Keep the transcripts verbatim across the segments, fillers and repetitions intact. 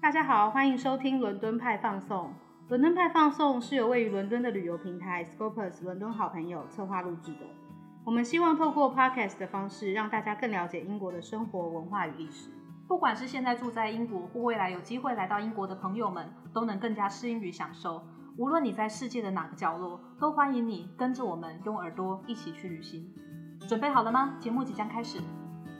大家好，欢迎收听伦敦派放送。伦敦派放送是由位于伦敦的旅游平台 Scopus 伦敦好朋友策划录制的。我们希望透过 Podcast 的方式，让大家更了解英国的生活、文化与历史。 不管是现在住在英国，或未来有机会来到英国的朋友们，都能更加适应与享受。无论你在世界的哪个角落，都欢迎你跟着我们用耳朵一起去旅行。准备好了吗？节目即将开始。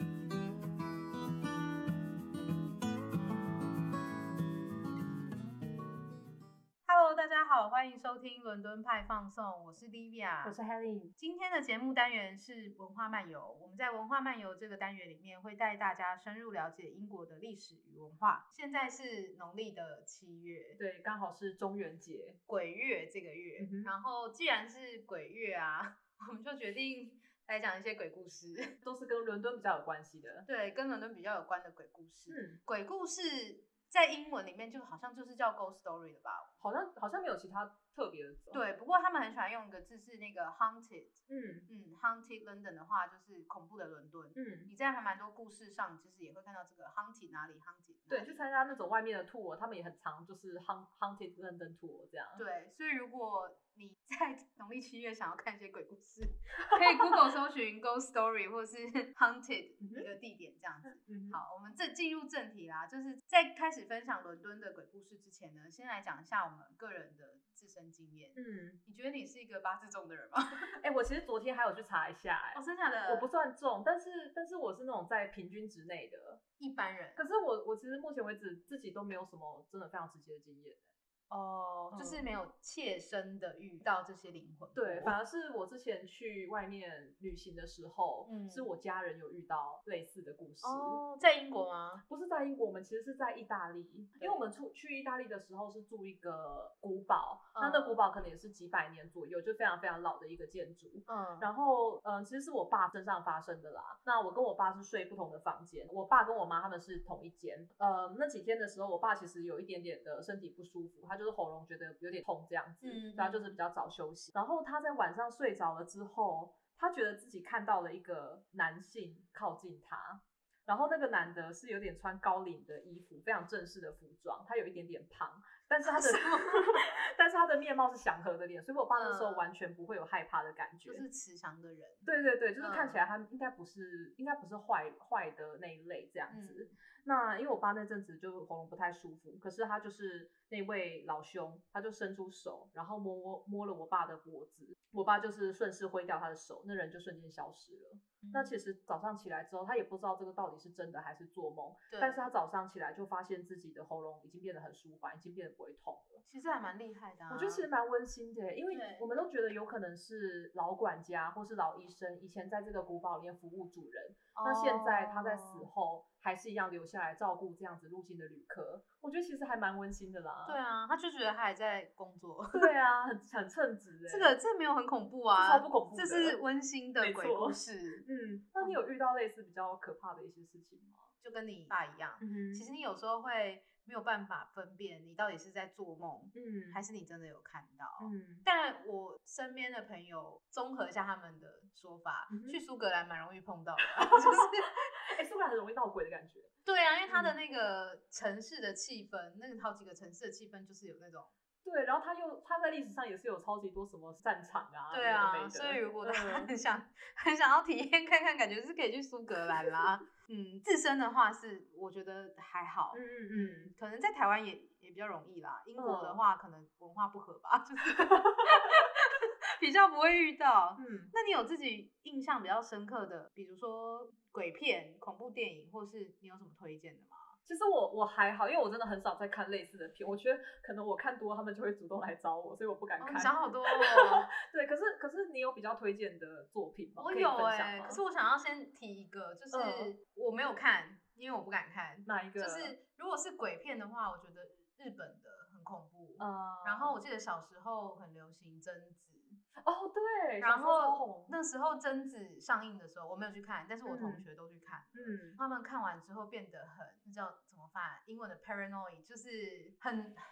Hello， 大家好，欢迎收听伦敦派放送，我是 Livia， 我是 Helen。 今天的节目单元是文化漫游。我们在文化漫游这个单元里面，会带大家深入了解英国的历史与文化。现在是农历的七月， 对，刚好是中元节， 鬼月这个月。嗯、然后既然是鬼月啊，我们就决定来讲一些鬼故事， 都是跟伦敦比较有关系的。 对，跟伦敦比较有关的鬼故事。 嗯， 鬼故事在英文里面就好像就是叫 ghost story 了吧？ 好像好像没有其他特别的字。 对，不过他们很喜欢用一个字是那个 haunted。 嗯嗯 haunted London 的话就是恐怖的伦敦。 嗯， 你在还蛮多故事上其实也会看到这个 haunted 哪里 haunted 哪里。 对，去参加那种外面的 tour，他们也很常就是 haunted London tour 这样。 对，所以如果你在农历七月想要看一些鬼故事，可以 Google 搜寻 ghost story 或是 haunted 一个地点这样子。 嗯、 好，我们这进入正题啦，就是在开始分享伦敦的鬼故事之前呢，先来讲一下我们个人的自身经验。嗯，你觉得你是一个八字重的人吗？ 哎、欸，我其实昨天还有去查一下、欸，哎， 哦，真的假的？ 我不算重，但是但是我是那种在平均值内的一般人。 可是我我其实目前为止自己都没有什么真的非常直接的经验、欸。 哦，就是没有切身的遇到这些灵魂。 对，反而是我之前去外面旅行的时候，嗯、是我家人有遇到类似的故事。 哦，在英国吗？ 不是在英国，我们其实是在意大利，因为我们出去意大利的时候是住一个古堡，嗯、那那古堡可能也是几百年左右，就非常非常老的一个建筑。嗯，然后嗯、呃，其实是我爸身上发生的啦。那我跟我爸是睡不同的房间，我爸跟我妈他们是同一间。呃，那几天的时候，我爸其实有一点点的身体不舒服，他就是喉咙觉得有点痛这样子，嗯，所以他就是比较早休息。然后他在晚上睡着了之后，他觉得自己看到了一个男性靠近他，然后那个男的是有点穿高领的衣服，非常正式的服装，他有一点点胖，但是他的但是他的面貌是祥和的脸，所以我爸那时候完全不会有害怕的感觉， 就是慈祥的人。 对对对，就是看起来他应该不是、嗯、应该不是坏坏的那一类这样子。嗯、那因为我爸那阵子就喉咙不太舒服，可是他就是那位老兄，他就伸出手，然后摸摸了我爸的脖子，我爸就是顺势挥掉他的手，那人就瞬间消失了。嗯、那其实早上起来之后，他也不知道这个到底是真的还是做梦，但是他早上起来就发现自己的喉咙已经变得很舒缓，已经变得不会痛了。 其实还蛮厉害的、啊， 我觉得其实蛮温馨的，因为我们都觉得有可能是老管家或是老医生以前在这个古堡里面服务主人，哦、那现在他在死后还是一样留下来照顾这样子入境的旅客，我觉得其实还蛮温馨的啦。 对啊，他就觉得他还在工作。 对啊，很很称职哎。 这个这没有很恐怖啊， 超不恐怖的， 这是温馨的鬼故事。 嗯，那你有遇到类似比较可怕的一些事情吗？ 就跟你爸一样，嗯、其实你有时候会没有办法分辨你到底是在做梦，嗯，还是你真的有看到。嗯，但我身边的朋友综合一下他们的说法，嗯、去苏格兰蛮容易碰到的，就是哎，苏格兰很容易闹鬼的感觉。 对啊，因为它的那个城市的气氛，嗯、那个好几个城市的气氛就是有那种。 对，然后他又他在历史上也是有超级多什么战场啊， 对啊，所以如果大家很想、嗯、很想要体验看看，感觉是可以去苏格兰啦。嗯，自身的话是我觉得还好，嗯嗯嗯，可能在台湾也也比较容易啦。英国的话，嗯、可能文化不合吧，就是比较不会遇到。嗯，那你有自己印象比较深刻的，比如说鬼片、恐怖电影，或是你有什么推荐的吗？ 其实我我还好，因为我真的很少在看类似的片，我觉得可能我看多，他们就会主动来找我，所以我不敢看。 哦、你想好多哦。 对，可是可是你有比较推荐的作品吗？ 我有哎、欸，可是我想要先提一个，就是我没有看，因为我不敢看。 哪一个？ 就是如果是鬼片的话，我觉得日本的很恐怖。嗯。然后我记得小时候很流行贞子。 哦，对。 然后那时候贞子上映的时候，我没有去看，但是我同学都去看。嗯。他们看完之后变得很，那叫怎么翻？英文的 paranoid， 就是很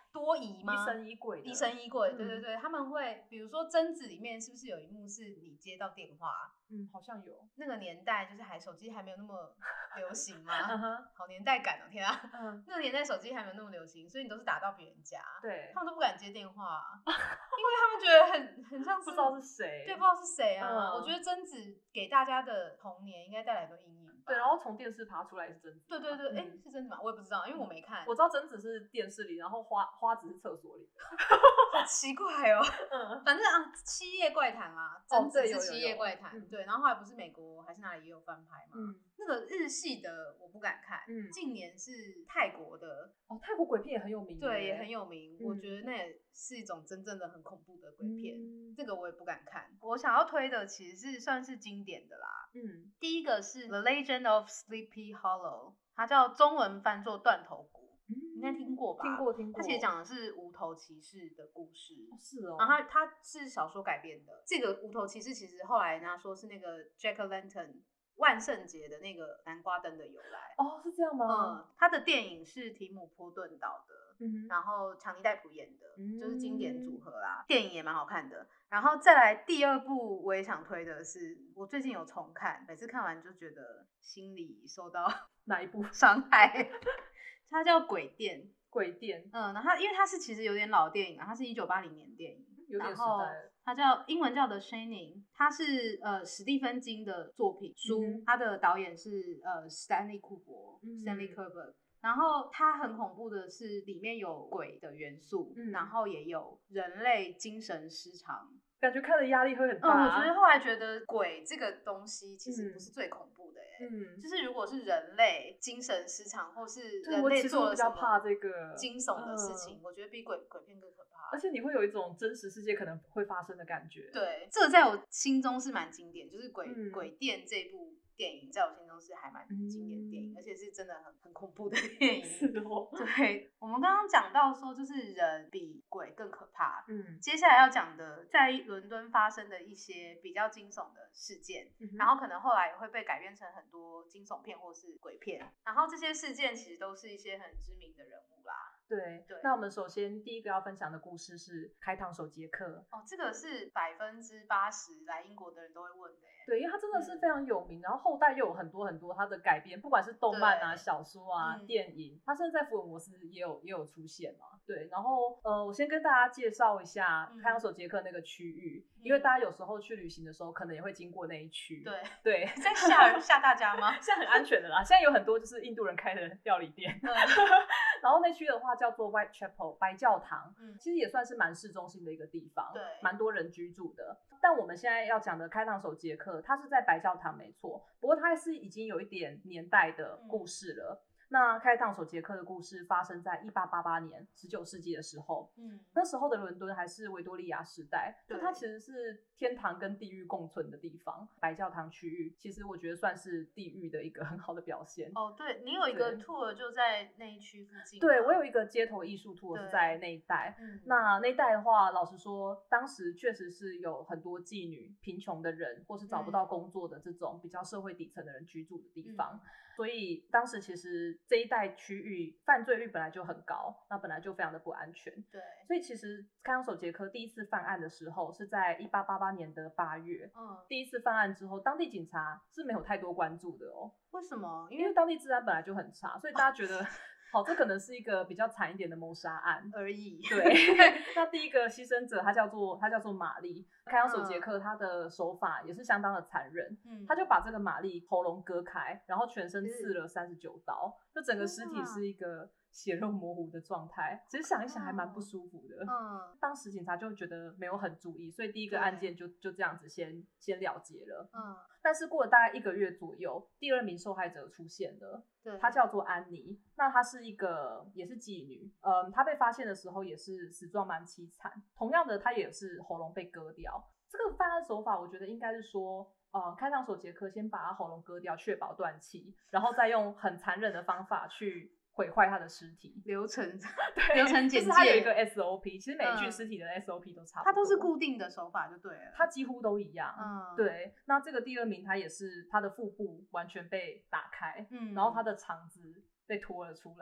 多疑吗？ 疑神疑鬼的， 疑神疑鬼， 嗯、 对对对，他们会，比如说贞子里面是不是有一幕是你接到电话？ 嗯，好像有。 那个年代就是还手机还没有那么流行嘛， uh-huh. 好年代感哦，天啊！ 嗯、 那个年代手机还没有那么流行，所以你都是打到别人家， 对， 他们都不敢接电话、啊，因为他们觉得很很像是不知道是谁， 对，不知道是谁啊。 嗯、 我觉得贞子给大家的童年应该带来很多阴影。 对，然后从电视爬出来是贞子。 对对对，哎、嗯，是贞子吗？我也不知道，因为我没看。 我知道贞子是电视里，然后花花子是厕所里的。 好奇怪哦。嗯，反正啊，七夜怪谈啊，贞子是七夜怪谈、哦，对。然后后来不是美国还是哪里也有翻拍嘛？嗯，那个日系的我不敢看，嗯，近年是泰国的。 哦，泰国鬼片也很有名。 对，也很有名、嗯。我觉得那也是一种真正的很恐怖的鬼片，嗯、这个我也不敢看。我想要推的其实是算是经典的啦。嗯，第一个是 The Legend of Sleepy Hollow， 它叫中文翻作断头谷，嗯、应该听过吧？ 听过听过。 它其实讲的是无头骑士的故事。 哦是哦。 然后它它是小说改编的。这个无头骑士其实后来人家说是那个 Jack-o'-lantern 万圣节的那个南瓜灯的由来。 哦，是这样吗？ 嗯，他的电影是提姆波顿导的。嗯、然后强尼戴普演的、嗯，就是经典组合啦。电影也蛮好看的。然后再来第二部，我也想推的是，我最近有重看，每次看完就觉得心里受到哪一部伤害？它叫《鬼店》。 鬼店， 嗯，然后因为它是其实有点老电影，它是一九八零年电影， 有点时代。 它叫英文叫The Shining， 它是呃史蒂芬金的作品书，嗯、它的导演是呃 Stanley Kubrick、嗯、Stanley Kubrick。然后它很恐怖的是，里面有鬼的元素，嗯、然后也有人类精神失常， 感觉看的压力会很大、 啊。嗯，我觉得后来觉得鬼这个东西其实不是最恐怖的耶。 嗯， 就是如果是人类精神失常，或是人类做了什么惊悚的事情，我, 我觉得比鬼鬼片更可怕。 而且你会有一种真实世界可能会发生的感觉。 对，这个在我心中是蛮经典，就是鬼、嗯、鬼店这部电影在我心中是还蛮经典的电影、嗯，而且是真的很很恐怖的电影。 是哦。 对，我们刚刚讲到说，就是人比鬼更可怕。嗯，接下来要讲的，在伦敦发生的一些比较惊悚的事件、嗯，然后可能后来也会被改编成很多惊悚片或是鬼片。然后这些事件其实都是一些很知名的人物啦。 对对，那我们首先第一个要分享的故事是开膛手杰克。 哦，这个是百分之八十来英国的人都会问的耶。 对，因为他真的是非常有名、嗯，然后后代又有很多很多他的改编，不管是动漫啊、小说啊、嗯、电影，他甚至在福尔摩斯也有也有出现嘛。对，然后呃，我先跟大家介绍一下开膛手杰克那个区域、嗯，因为大家有时候去旅行的时候，可能也会经过那一区。 对对， 在吓吓大家吗？ 现在很安全的啦，现在有很多就是印度人开的料理店。嗯、然后那区的话叫做 Whitechapel 白教堂、嗯，其实也算是蛮市中心的一个地方，对，蛮多人居住的。但我们现在要讲的开膛手杰克，他是在白教堂没错，不过他是已经有一点年代的故事了。嗯，那开膛手杰克的故事发生在一八八八年十九世纪的时候，嗯，那时候的伦敦还是维多利亚时代，就它其实是天堂跟地狱共存的地方。白教堂区域其实我觉得算是地狱的一个很好的表现。 哦，对，你有一个 tour 就在那一区附近。 对，我有一个街头艺术 tour 是在那一带。嗯，那那一带的话，老实说，当时确实是有很多妓女、贫穷的人，或是找不到工作的这种比较社会底层的人居住的地方。嗯，所以当时其实这一带区域犯罪率本来就很高，那本来就非常的不安全。 对， 所以其实开膛手杰克第一次犯案的时候是在一八八八年的八月。嗯，第一次犯案之后，当地警察是没有太多关注的哦。 为什么？ 因为当地治安本来就很差，所以大家觉得好，这可能是一个比较惨一点的谋杀案而已。 对，那第一个牺牲者他叫做他叫做玛丽。开膛手杰克他的手法也是相当的残忍，嗯，他就把这个玛丽喉咙割开，然后全身刺了三十九刀，就整个尸体是一个血肉模糊的状态。其实想一想还蛮不舒服的。嗯，当时警察就觉得没有很注意，所以第一个案件就就这样子先先了结了。嗯，但是过了大概一个月左右，第二名受害者出现了。对，她叫做安妮。那她是一个也是妓女，嗯，她被发现的时候也是死状蛮凄惨。同样的，她也是喉咙被割掉。这个犯案手法，我觉得应该是说，呃，开膛手杰克先把他喉咙割掉，确保断气，然后再用很残忍的方法去毁坏他的尸体。 流程， 对， 流程简介， 就是他有一个 S O P， 其实每一具尸体的 S O P 都差不多， 它都是固定的手法就对了， 它几乎都一样。嗯，对。那这个第二名，他也是他的腹部完全被打开，嗯，然后他的肠子被拖了出来。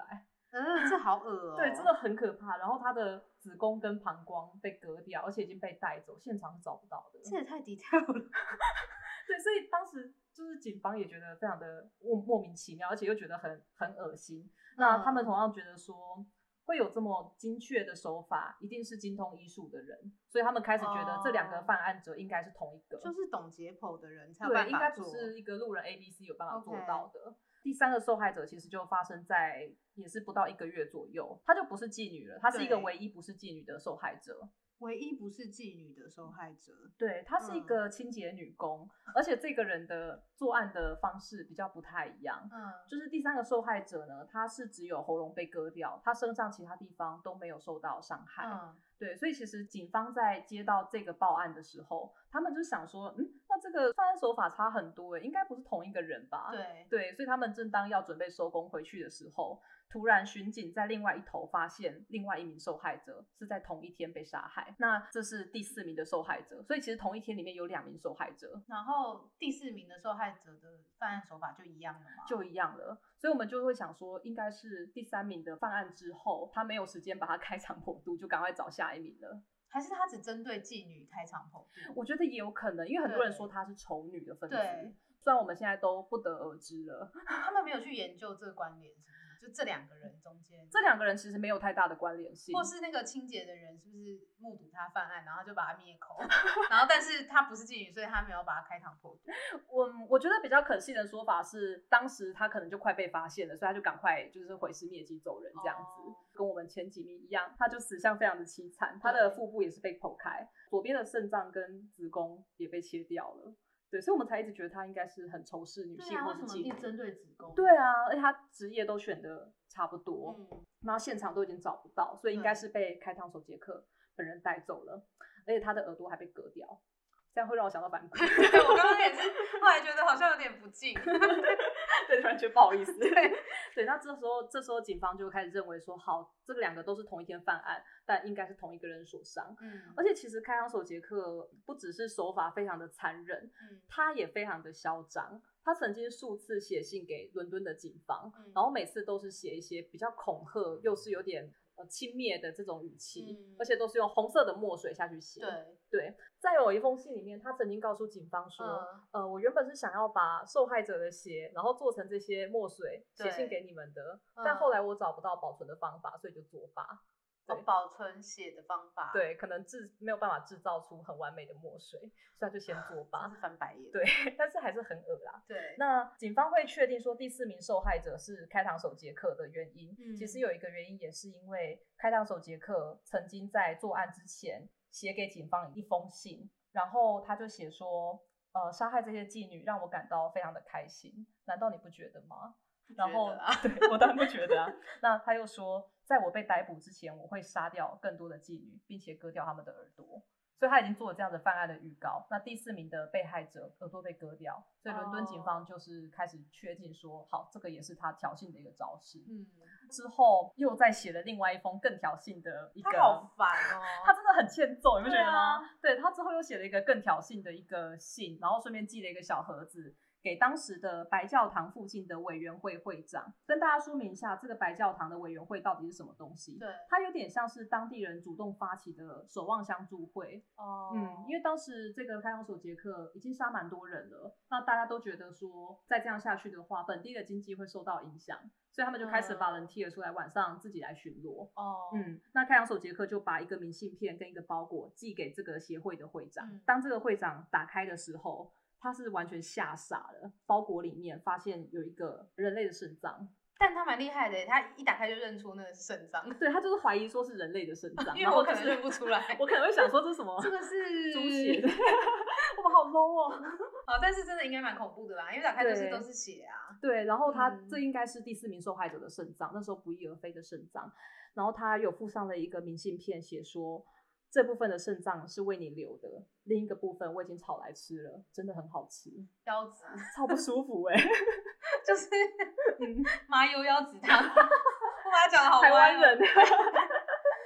呃，这好恶哦。 对，真的很可怕。然后他的子宫跟膀胱被割掉，而且已经被带走，现场是找不到的。 这也太 detail 了。 对，所以当时就是警方也觉得非常的莫莫名其妙，而且又觉得很很恶心。嗯、那他们同样觉得说，会有这么精确的手法，一定是精通医术的人，所以他们开始觉得这两个犯案者应该是同一个， 就是懂解剖的人才有办法做。 对，应该不是一个路人 A B C 有办法做到的。Okay. 第三个受害者其实就发生在也是不到一个月左右，她就不是妓女了，她是一个唯一不是妓女的受害者。 唯一不是妓女的受害者， 对，她是一个清洁女工、嗯、而且这个人的作案的方式比较不太一样。嗯，就是第三个受害者呢，他是只有喉咙被割掉，他身上其他地方都没有受到伤害。嗯，对，所以其实警方在接到这个报案的时候，他们就想说，嗯，那这个犯案手法差很多耶，应该不是同一个人吧？ 对对，所以他们正当要准备收工回去的时候，突然巡警在另外一头发现另外一名受害者是在同一天被杀害，那这是第四名的受害者，所以其实同一天里面有两名受害者， 然后第四名的受害者的犯案手法就一样了吗？ 就一样了，所以我们就会想说应该是第三名的犯案之后，他没有时间把他开肠破肚，就赶快找下一名了。 还是他只针对妓女开肠破肚？ 我觉得也有可能，因为很多人说他是丑女的分子，虽然我们现在都不得而知了。 他们没有去研究这个关联，是不是？就这两个人中间， 这两个人其实没有太大的关联性， 或是那个清洁的人是不是目睹他犯案，然后就把他灭口，然后但是他不是妓女，所以他没有把他开膛破肚。 我我觉得比较可信的说法是，当时他可能就快被发现了，所以他就赶快就是毁尸灭迹走人这样子。哦，跟我们前几名一样，他就死相非常的凄惨，他的腹部也是被剖开，左边的肾脏跟子宫也被切掉了。对，所以我们才一直觉得她应该是很仇视女性或是妓女。 对啊，为什么一定针对子宫？ 对啊，而且她职业都选的差不多，嗯，然后现场都已经找不到，所以应该是被开膛手杰克本人带走了，而且他的耳朵还被割掉，这样会让我想到反骨。 对，我刚刚也是，后来觉得好像有点不敬， 对，突然觉得不好意思。对，对，那这时候这时候警方就开始认为说，好，这两个都是同一天犯案，但应该是同一个人所伤。嗯，而且其实开膛手杰克不只是手法非常的残忍，嗯，他也非常的嚣张。他曾经数次写信给伦敦的警方，嗯，然后每次都是写一些比较恐吓，又是有点呃轻蔑的这种语气，嗯，而且都是用红色的墨水下去写。 对对，在有一封信里面，他曾经告诉警方说，嗯，呃，我原本是想要把受害者的血，然后做成这些墨水写信给你们的，但后来我找不到保存的方法，所以就作罢。 哦，保存血的方法， 对，可能制没有办法制造出很完美的墨水，所以他就先作罢。 是翻白眼。 对，但是还是很恶啦。 对， 那警方会确定说第四名受害者是开膛手杰克的原因，嗯，其实有一个原因也是因为开膛手杰克曾经在作案之前写给警方一封信，然后他就写说，呃，杀害这些妓女让我感到非常的开心，难道你不觉得吗？然后， 啊， 对，我当然不觉得啊。那他又说，在我被逮捕之前，我会杀掉更多的妓女，并且割掉他们的耳朵。所以他已经做了这样的犯案的预告。那第四名的被害者耳朵被割掉，所以伦敦警方就是开始确定说，好，这个也是他挑衅的一个招式。嗯，之后又再写了另外一封更挑衅的一个， 他好烦哦， 他真的很欠揍，你不觉得吗？对啊，对，他之后又写了一个更挑衅的一个信，然后顺便寄了一个小盒子给当时的白教堂附近的委员会会长，跟大家说明一下这个白教堂的委员会到底是什么东西。 对， 它有点像是当地人主动发起的守望相助会。哦，嗯，因为当时这个开膛手杰克已经杀蛮多人了，那大家都觉得说再这样下去的话，本地的经济会受到影响，所以他们就开始volunteer出来，晚上自己来巡逻。哦，嗯，那开膛手杰克就把一个明信片跟一个包裹寄给这个协会的会长。嗯，当这个会长打开的时候，他是完全吓傻了，包裹里面发现有一个人类的肾脏， 但他蛮厉害的，他一打开就认出那个是肾脏。 对，他就是怀疑说是人类的肾脏， 因为我可能认不出来， 我可能会想说这是什么？ 这个是猪血的，哇，好 low 哦。 好，但是真的应该蛮恐怖的啦，因为打开就是都是血啊。 对，然后他、嗯、这应该是第四名受害者的肾脏，那时候不翼而飞的肾脏，然后他有附上了一个明信片，写说，这部分的肾脏是为你留的，另一个部分我已经炒来吃了，真的很好吃。 腰子超不舒服哎、欸， 就是麻油腰子汤，我把它讲的好台湾人。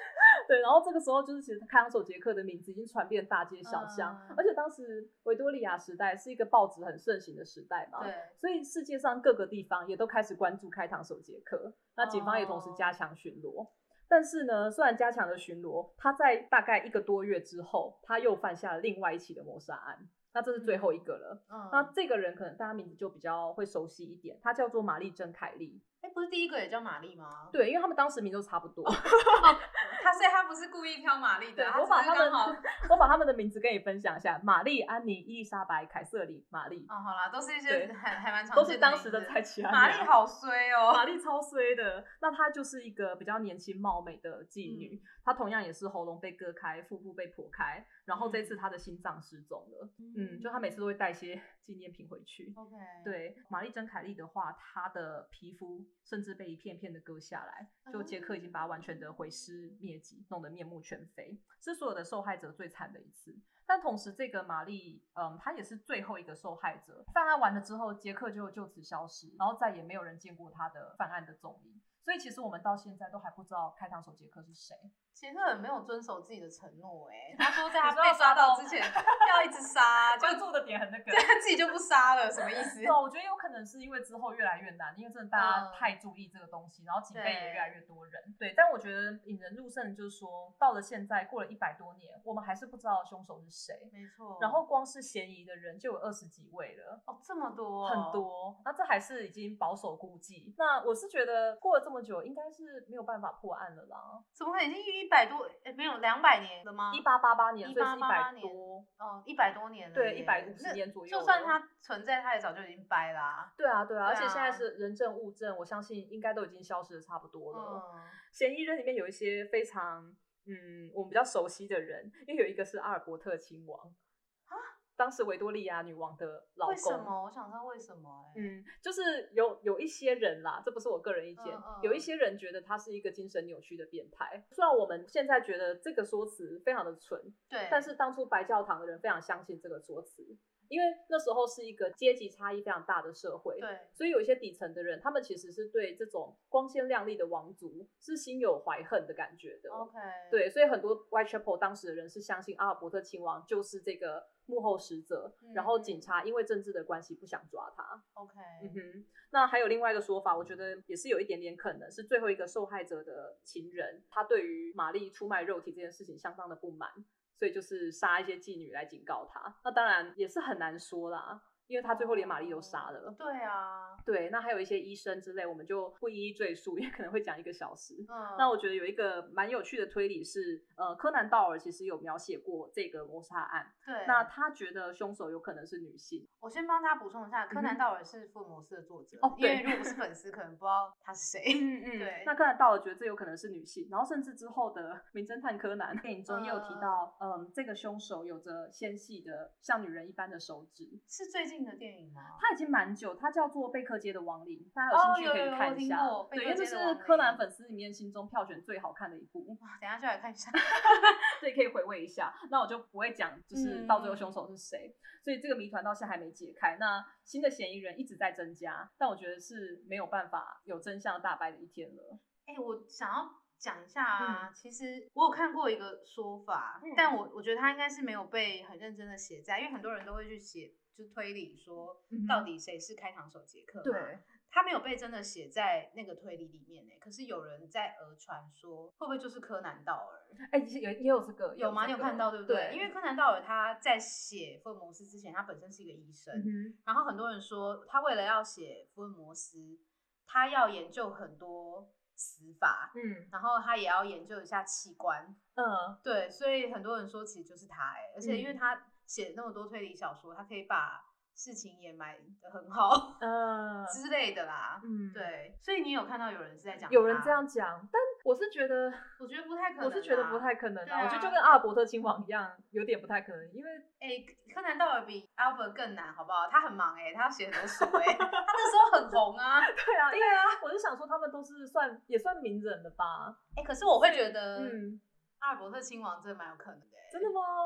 对，然后这个时候就是其实开膛手杰克的名字已经传遍大街小巷，嗯、而且当时维多利亚时代是一个报纸很盛行的时代嘛， 对， 所以世界上各个地方也都开始关注开膛手杰克，那警方也同时加强巡逻。哦，但是呢，虽然加强了巡逻，他在大概一个多月之后，他又犯下了另外一起的谋杀案。那这是最后一个了。嗯，那这个人可能大家名字就比较会熟悉一点，他叫做玛丽珍凯利。 哎，不是第一个也叫玛丽吗？ 对，因为他们当时名都差不多。哦， 他所以他不是故意挑玛丽的， 我把他们我把他们的名字跟你分享一下：玛丽、安妮、伊丽莎白、凯瑟琳、玛丽。 哦，好啦，都是一些还还蛮常见的， 都是当时的蔡奇安。 玛丽好衰哦， 玛丽超衰的。那她就是一个比较年轻貌美的妓女，嗯、她同样也是喉咙被割开，腹部被剖开，然后这次她的心脏失踪了。嗯，嗯就她每次都会带些纪念品回去。 OK， 对，玛丽珍凯利的话，她的皮肤甚至被一片片的割下来，就杰克已经把它完全的毁尸灭迹，弄得面目全非，是所有的受害者最惨的一次。但同时，这个玛丽，嗯，她也是最后一个受害者。犯案完了之后，杰克就就此消失，然后再也没有人见过他的犯案的踪影。所以其实我们到现在都还不知道开膛手杰克是谁。 杰克很没有遵守自己的承诺，哎，他说在他被抓到之前要一直杀， 关注的点很那个， 对，他自己就不杀了，什么意思？ 对，我觉得有可能是因为之后越来越难，因为真的大家太注意这个东西，然后警备也越来越多人。对，但我觉得引人入胜的就是说，到了现在过了一百多年，我们还是不知道凶手是谁。 没错。然后光是嫌疑的人就有二十几位了。 哦，这么多， 很多。那这还是已经保守估计。那我是觉得过了这么久，应该是没有办法破案了啦。 怎么可能已经一百多？哎，没有两百年了吗？ 一八八八年，所以是一百多。 哦，一百多年了。 对，一百五十年左右。 就算它存在，它也早就已经掰啦、啊。 对啊，对啊，而且现在是人证物证，我相信应该都已经消失的差不多了。嗯、嫌疑人里面有一些非常嗯我们比较熟悉的人，因为有一个是阿尔伯特亲王。当时维多利亚女王的老公。 为什么？我想知道为什么、欸。 嗯，就是有有一些人啦，这不是我个人意见，嗯嗯有一些人觉得他是一个精神扭曲的变态。虽然我们现在觉得这个说辞非常的蠢， 对， 但是当初白教堂的人非常相信这个说辞。因为那时候是一个阶级差异非常大的社会， 对， 所以有一些底层的人，他们其实是对这种光鲜亮丽的王族是心有怀恨的感觉的。 OK， 对，所以很多 Whitechapel 当时的人是相信阿尔伯特亲王就是这个幕后使者，嗯、然后警察因为政治的关系不想抓他。 OK， 嗯哼，那还有另外一个说法，我觉得也是有一点点可能是最后一个受害者的情人，他对于玛丽出卖肉体这件事情相当的不满。所以就是杀一些妓女来警告他，那当然也是很难说啦，因为他最后连玛丽都杀了。 对啊， 对，那还有一些医生之类，我们就不一一赘述，因为可能会讲一个小时。嗯，那我觉得有一个蛮有趣的推理是，呃，柯南道尔其实有描写过这个谋杀案。 对， 那他觉得凶手有可能是女性。 我先帮他补充一下，柯南道尔是福尔摩斯的作者。哦、嗯，因为如果不是粉丝，可能不知道他是谁。 嗯嗯，对。那柯南道尔觉得这有可能是女性，然后甚至之后的名侦探柯南电影中也有提到，嗯、呃，这个凶手有着纤细的像女人一般的手指。 是最近的电影吗？ 它已经蛮久，它叫做《贝克街的亡灵》，大家有兴趣可以看一下。 哦、 对，因为这是柯南粉丝里面心中票选最好看的一部。 哇，等一下就来看一下， 对，可以回味一下。那我就不会讲，就是到最后凶手是谁、嗯，所以这个谜团到现在还没解开。那新的嫌疑人一直在增加，但我觉得是没有办法有真相大白的一天了。 哎、欸，我想要讲一下啊、嗯，其实我有看过一个说法，嗯、但我我觉得他应该是没有被很认真的写在，因为很多人都会去写。就推理说到底谁是开膛手杰克、嗯、 对， 他没有被真的写在那个推理里面。可是有人在讹传说会不会就是柯南道尔？ 哎、欸，也也有这个有吗？ 这个、 你有看到对不对？对，因为柯南道尔他在写福尔摩斯之前，他本身是一个医生、嗯、然后很多人说他为了要写福尔摩斯，他要研究很多死法，嗯，然后他也要研究一下器官，嗯，对，所以很多人说其实就是他、欸，而且因为他写那么多推理小说，他可以把事情也埋得很好，嗯之类的啦，嗯，对，所以你有看到有人是在讲， 有人这样讲，但我是觉得， 我觉得不太可能， 我是觉得不太可能啊，啊我觉得就跟阿尔伯特亲王一样，有点不太可能，因为， 哎、欸，柯南道尔比 Albert 更难，好不好？他很忙哎、欸，他要写很多书哎、欸，他那时候很红啊， 对啊，对啊，我就想说他们都是算也算名人了吧， 哎、欸，可是我会觉得，嗯，阿尔伯特亲王真的蛮有可能的、欸， 真的吗？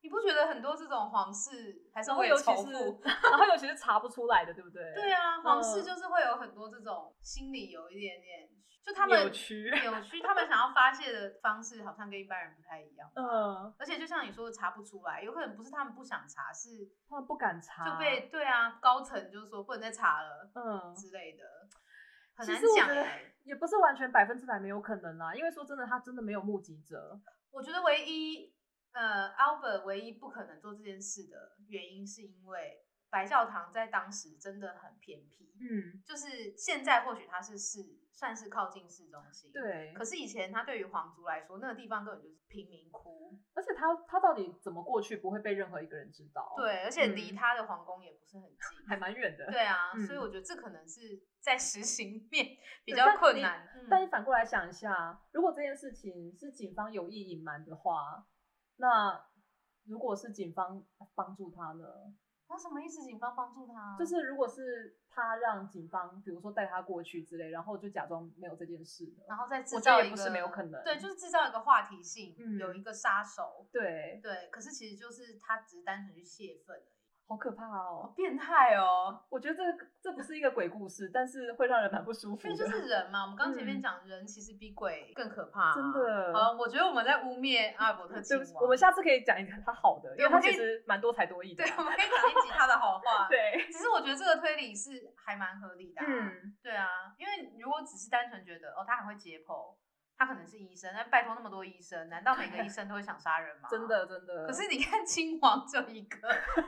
你不觉得很多这种皇室还是会有仇富， 然后尤其是查不出来的，对不对？ 对啊，皇室就是会有很多这种心理有一点点，就他们扭曲， 扭曲，他们想要发泄的方式好像跟一般人不太一样。 嗯， 而且就像你说的，查不出来，有可能不是他们不想查，是他们不敢查， 就被对啊高层就说不能再查了，嗯之类的，很难讲哎。 也不是完全百分之百没有可能啦，因为说真的，他真的没有目击者。 我觉得唯一。呃 ，Albert 唯一不可能做这件事的原因，是因为白教堂在当时真的很偏僻。嗯，就是现在或许它是市，算是靠近市中心。 对。 可是以前它对于皇族来说，那个地方根本就是贫民窟。 而且他他到底怎么过去，不会被任何一个人知道。 对，而且离他的皇宫也不是很近， 还蛮远的。 对啊、嗯，所以我觉得这可能是在实行面比较困难。 但你, 但你反过来想一下，如果这件事情是警方有意隐瞒的话。那如果是警方帮助他呢？ 那什么意思？警方帮助他？ 就是如果是他让警方，比如说带他过去之类，然后就假装没有这件事的， 然后再制造一个， 我觉得也不是没有可能。 对，就是制造一个话题性，嗯、有一个杀手。 对对，可是其实就是他只是单纯去泄愤而已。 好可怕哦， 好变态哦！ 我觉得这这不是一个鬼故事，但是会让人蛮不舒服的。 因为就是人嘛，我们刚前面讲、嗯、人其实比鬼更可怕、啊， 真的。 好，我觉得我们在污蔑阿尔伯特亲王。 我们下次可以讲一个他好的，因为他其实蛮多才多艺的、 啊。对，我们可以讲一集他的好话。 对， 只是我觉得这个推理是还蛮合理的、啊。嗯，对啊，因为如果只是单纯觉得哦，他很会解剖。他可能是医生，但拜托那么多医生，难道每个医生都会想杀人吗？ 真的真的。 可是你看亲王只有一个，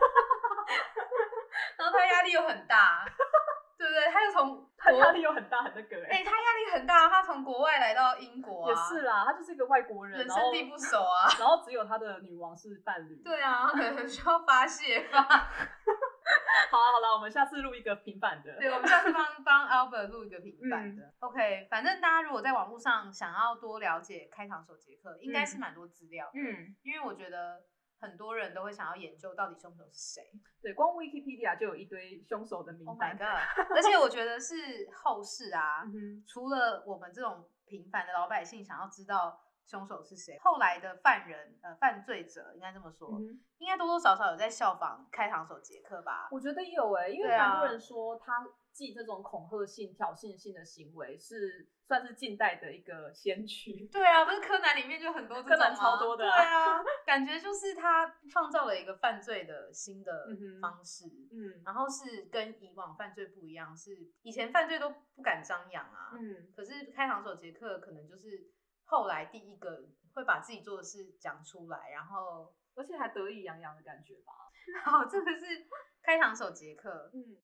然后他压力又很大，对不对？他又从他压力又很大，很那个哎、欸，他压力很大，他从国外来到英国、啊， 也是啦，他就是一个外国人， 人生地不熟啊， 然后只有他的女王是伴侣， 对啊，可能需要发泄吧。 好了好了，我们下次录一个平反的。 对，我们下次帮帮 Albert 录一个平反的。嗯、OK， 反正大家如果在网络上想要多了解开膛手杰克，应该是蛮多资料的。嗯，因为我觉得很多人都会想要研究到底凶手是谁。 对，光 Wikipedia 就有一堆凶手的名单。 Oh my god！ 而且我觉得是后世啊，嗯、除了我们这种平凡的老百姓想要知道。凶手是谁？后来的犯人，呃，犯罪者应该这么说，嗯、应该多多少少有在效仿开膛手杰克吧？ 我觉得有诶、欸，因为蛮多人说他记这种恐吓性、挑衅性的行为是算是近代的一个先驱。 对啊，不是柯南里面就很多这种吗？ 柯南超多的、啊。 对啊，感觉就是他创造了一个犯罪的新的方式，嗯，然后是跟以往犯罪不一样，是以前犯罪都不敢张扬啊，嗯，可是开膛手杰克可能就是。后来第一个会把自己做的事讲出来，然后而且还得意洋洋的感觉吧。 好，这个是开膛手杰克。嗯。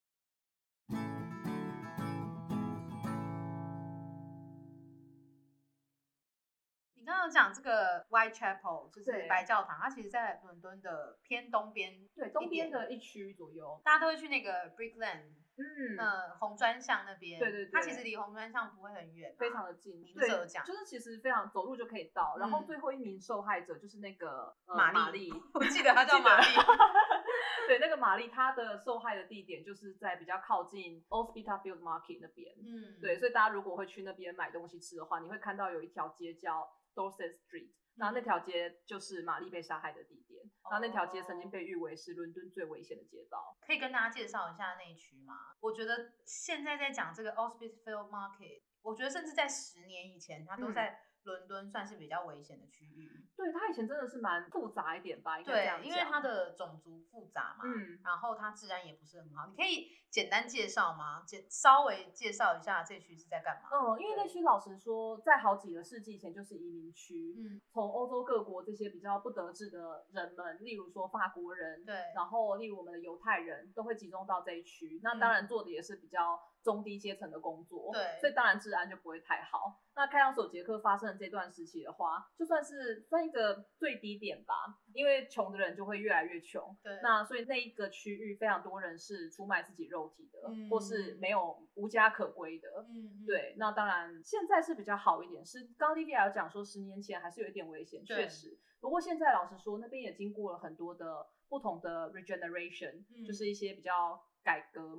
你刚刚讲这个 Whitechapel 就是白教堂，它其实在伦敦的偏东边， 对，东边的一区左右， 大家都会去那个 Brick Lane。嗯呃，红砖巷那边， 对对对， 它其实离红砖巷不会很远、啊， 非常的近。 你是有讲， 就是其实非常走路就可以到。嗯、然后最后一名受害者就是那个、呃、 玛丽， 我记得她叫玛丽。 对，那个玛丽，她的受害的地点就是在比较靠近 Old Spitalfields Market 那边。嗯，对，所以大家如果会去那边买东西吃的话，你会看到有一条街叫 Dorset Street。然后那条街就是玛丽被杀害的地点，然后那条街曾经被誉为是伦敦最危险的街道。 可以跟大家介绍一下那一区吗？我觉得现在在讲这个 Old Spitalfields Market， 我觉得甚至在十年以前，它都在伦敦算是比较危险的区域。 嗯、对，它以前真的是蛮复杂一点吧，应该这样讲。 对，因为它的种族复杂嘛，嗯，然后它治安也不是很好。你可以简单介绍吗？简稍微介绍一下这区是在干嘛？ 嗯，因为那区老实说，在好几个世纪前就是移民区，嗯，从欧洲各国这些比较不得志的人们，例如说法国人， 对， 然后例如我们的犹太人，都会集中到这一区。那当然做的也是比较中低阶层的工作， 对， 所以当然治安就不会太好。那开膛手杰克发生的这段时期的话，就算是算一个最低点吧，因为穷的人就会越来越穷， 对， 那所以那一个区域非常多人是出卖自己肉体的，嗯、或是没有无家可归的，嗯，对。那当然现在是比较好一点，是刚 Livia 有讲说十年前还是有一点危险，确实。不过现在老实说，那边也经过了很多的不同的 regeneration，、嗯、就是一些比较改革吗？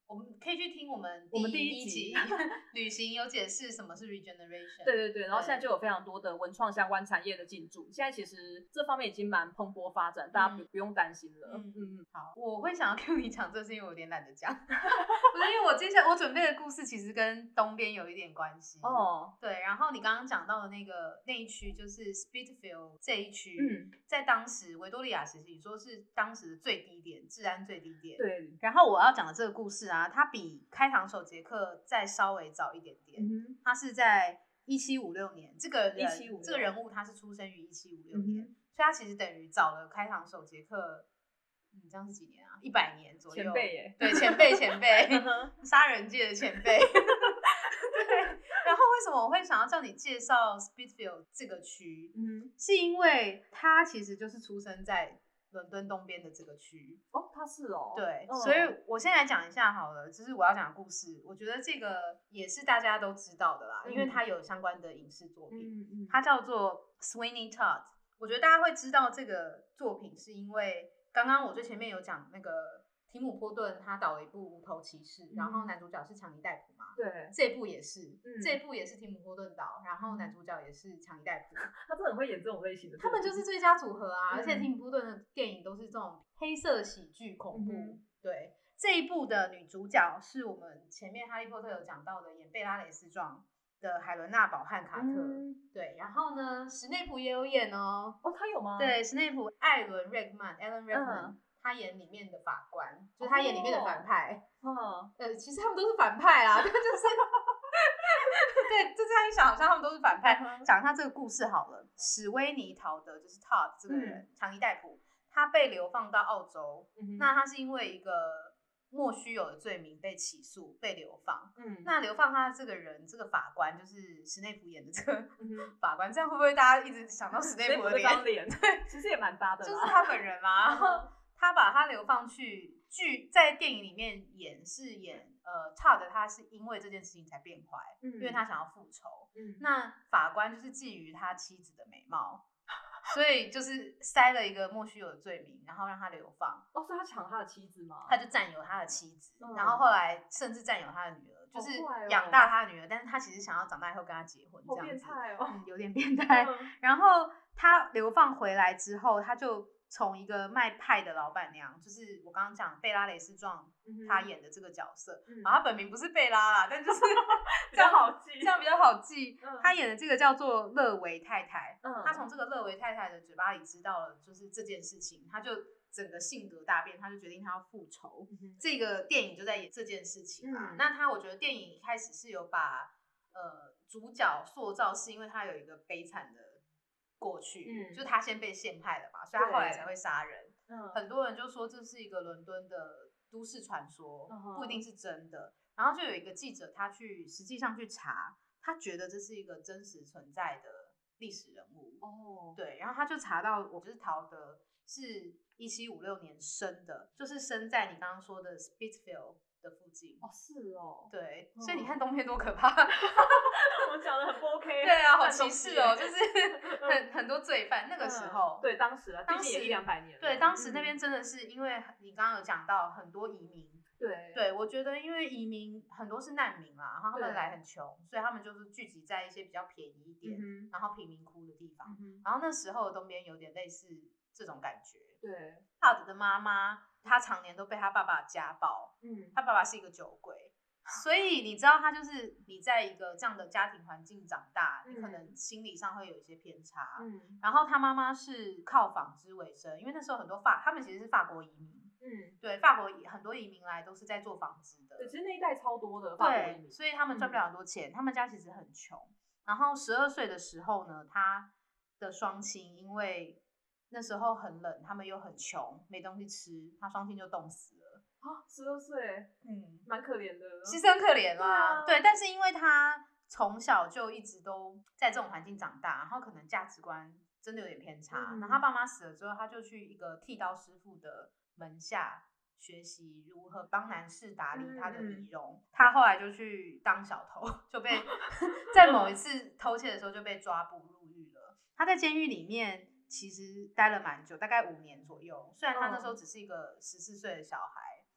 我们可以去听我们我们第一集旅行有解释什么是 regeneration。 对对对，然后现在就有非常多的文创相关产业的进驻，现在其实这方面已经蛮蓬勃发展，大家不不用担心了。嗯嗯嗯，好，我会想要 cue 你讲这是因为我有点懒得讲，不是因为我接下来我准备的故事其实跟东边有一点关系哦。对，然后你刚刚讲到的那个那一区就是 Spitalfields 这一区，嗯，在当时维多利亚时期，你说是当时的最低点，治安最低点。 对， 然后我要讲的这个故事啊，它比开膛手杰克再稍微早一点点，嗯、它是在一七五六年，这个人这个人物他是出生于一七五六年，嗯、所以他其实等于早了开膛手杰克，嗯，这样是几年啊？一百年左右。 前辈耶， 对，前辈前辈，杀人界的前辈。对，然后为什么我会想要叫你介绍 Spitalfields 这个区？嗯，是因为他其实就是出生在伦敦东边的这个区哦，他是哦， 对，哦、所以我先来讲一下好了，就是我要讲的故事，我觉得这个也是大家都知道的啦，嗯、因为它有相关的影视作品，嗯嗯、它叫做 Sweeney Todd。我觉得大家会知道这个作品，是因为刚刚我最前面有讲那个提姆波顿他导了一部《无头骑士》，嗯、然后男主角是强尼戴普嘛， 对， 这部也是，嗯、这部也是提姆波顿导，然后男主角也是强尼戴普， 他真的很会演这种类型的， 他们就是最佳组合啊！嗯、而且提姆波顿的电影都是这种黑色喜剧、恐怖。嗯、对，这一部的女主角是我们前面哈利波特有讲到的演贝拉蕾丝状的海伦娜·保汉卡特。嗯、对，然后呢，史内普也有演哦。 哦，他有吗？ 对，史内普艾伦·瑞克曼 （Alan Rickman）、嗯。他演里面的法官，就是他演里面的反派。哦，呃，其实他们都是反派啦，但就是，对，就这样一想，好像他们都是反派。讲、uh huh. 他这个故事好了，史威尼陶德就是 Todd 这个人，强尼戴普，他被流放到澳洲，嗯、那他是因为一个莫须有的罪名被起诉，被流放。嗯，那流放他这个人，这个法官就是史内普演的这个法官，这样会不会大家一直想到史内普的脸？ 脸对，其实也蛮搭的， 就是他本人嘛。然后他把他流放去剧，在电影里面演是演呃 Todd， 他是因为这件事情才变坏，嗯、因为他想要复仇。嗯、那法官就是觊觎他妻子的美貌。所以就是塞了一个莫须有的罪名，然后让他流放。 哦，所以他抢他的妻子吗？ 他就占有他的妻子，嗯、然后后来甚至占有他的女儿，就是养大他的女儿，但是他其实想要长大以后跟他结婚，这样子。好变态哦，嗯，有点变态。嗯、然后他流放回来之后，他就从一个卖派的老板娘，就是我刚刚讲贝拉蕾丝状，嗯、他演的这个角色，嗯、然后他本名不是贝拉啦，但就是这样好记， 这样比较好记。嗯、他演的这个叫做勒维太太，嗯、他从这个勒维太太的嘴巴里知道了就是这件事情，他就整个性格大变，他就决定他要复仇。嗯、这个电影就在演这件事情啊。嗯、那他我觉得电影一开始是有把呃主角塑造，是因为他有一个悲惨的过去，嗯、就是他先被陷害了嘛，所以他后来才会杀人。嗯、很多人就说这是一个伦敦的都市传说，嗯、不一定是真的。然后就有一个记者，他去实际上去查，他觉得这是一个真实存在的历史人物。哦，对，然后他就查到，我就是陶德是一七五六年生的，就是生在你刚刚说的 Spitalfields 的附近。 哦，是哦， 对，哦、所以你看东边多可怕。 我讲的很不 OK。 对啊，好歧视哦，就是很很多罪犯那个时候。 嗯、对，当时啊，当时也一两百年了。 对，当时那边真的是因为你刚刚有讲到很多移民。 对， 对，我觉得因为移民很多是难民啦，然后他们来很穷，所以他们就是聚集在一些比较便宜一点，嗯、然后贫民窟的地方。嗯、然后那时候的东边有点类似这种感觉。 对， 他的妈妈，她常年都被他爸爸家暴，嗯，他爸爸是一个酒鬼，所以你知道他就是你在一个这样的家庭环境长大，你可能心理上会有一些偏差。嗯，然后他妈妈是靠纺织为生，因为那时候很多法，他们其实是法国移民。嗯，对，法国很多移民来都是在做纺织的。 对，其实那一代超多的法国移民， 所以他们赚不了很多钱，嗯、他们家其实很穷。然后十二岁的时候呢，他的双亲因为那时候很冷，他们又很穷，没东西吃，他双亲就冻死了。 啊，十二岁，嗯，蛮可怜的。 其实很可怜啦，对，但是因为他从小就一直都在这种环境长大，然后可能价值观真的有点偏差。嗯、然后他爸妈死了之后，他就去一个剃刀师傅的门下学习如何帮男士打理他的仪容。嗯、他后来就去当小偷，就被在某一次偷窃的时候就被抓捕入狱了。他在监狱里面其实待了蛮久，大概五年左右。虽然他那时候只是一个十四岁的小孩，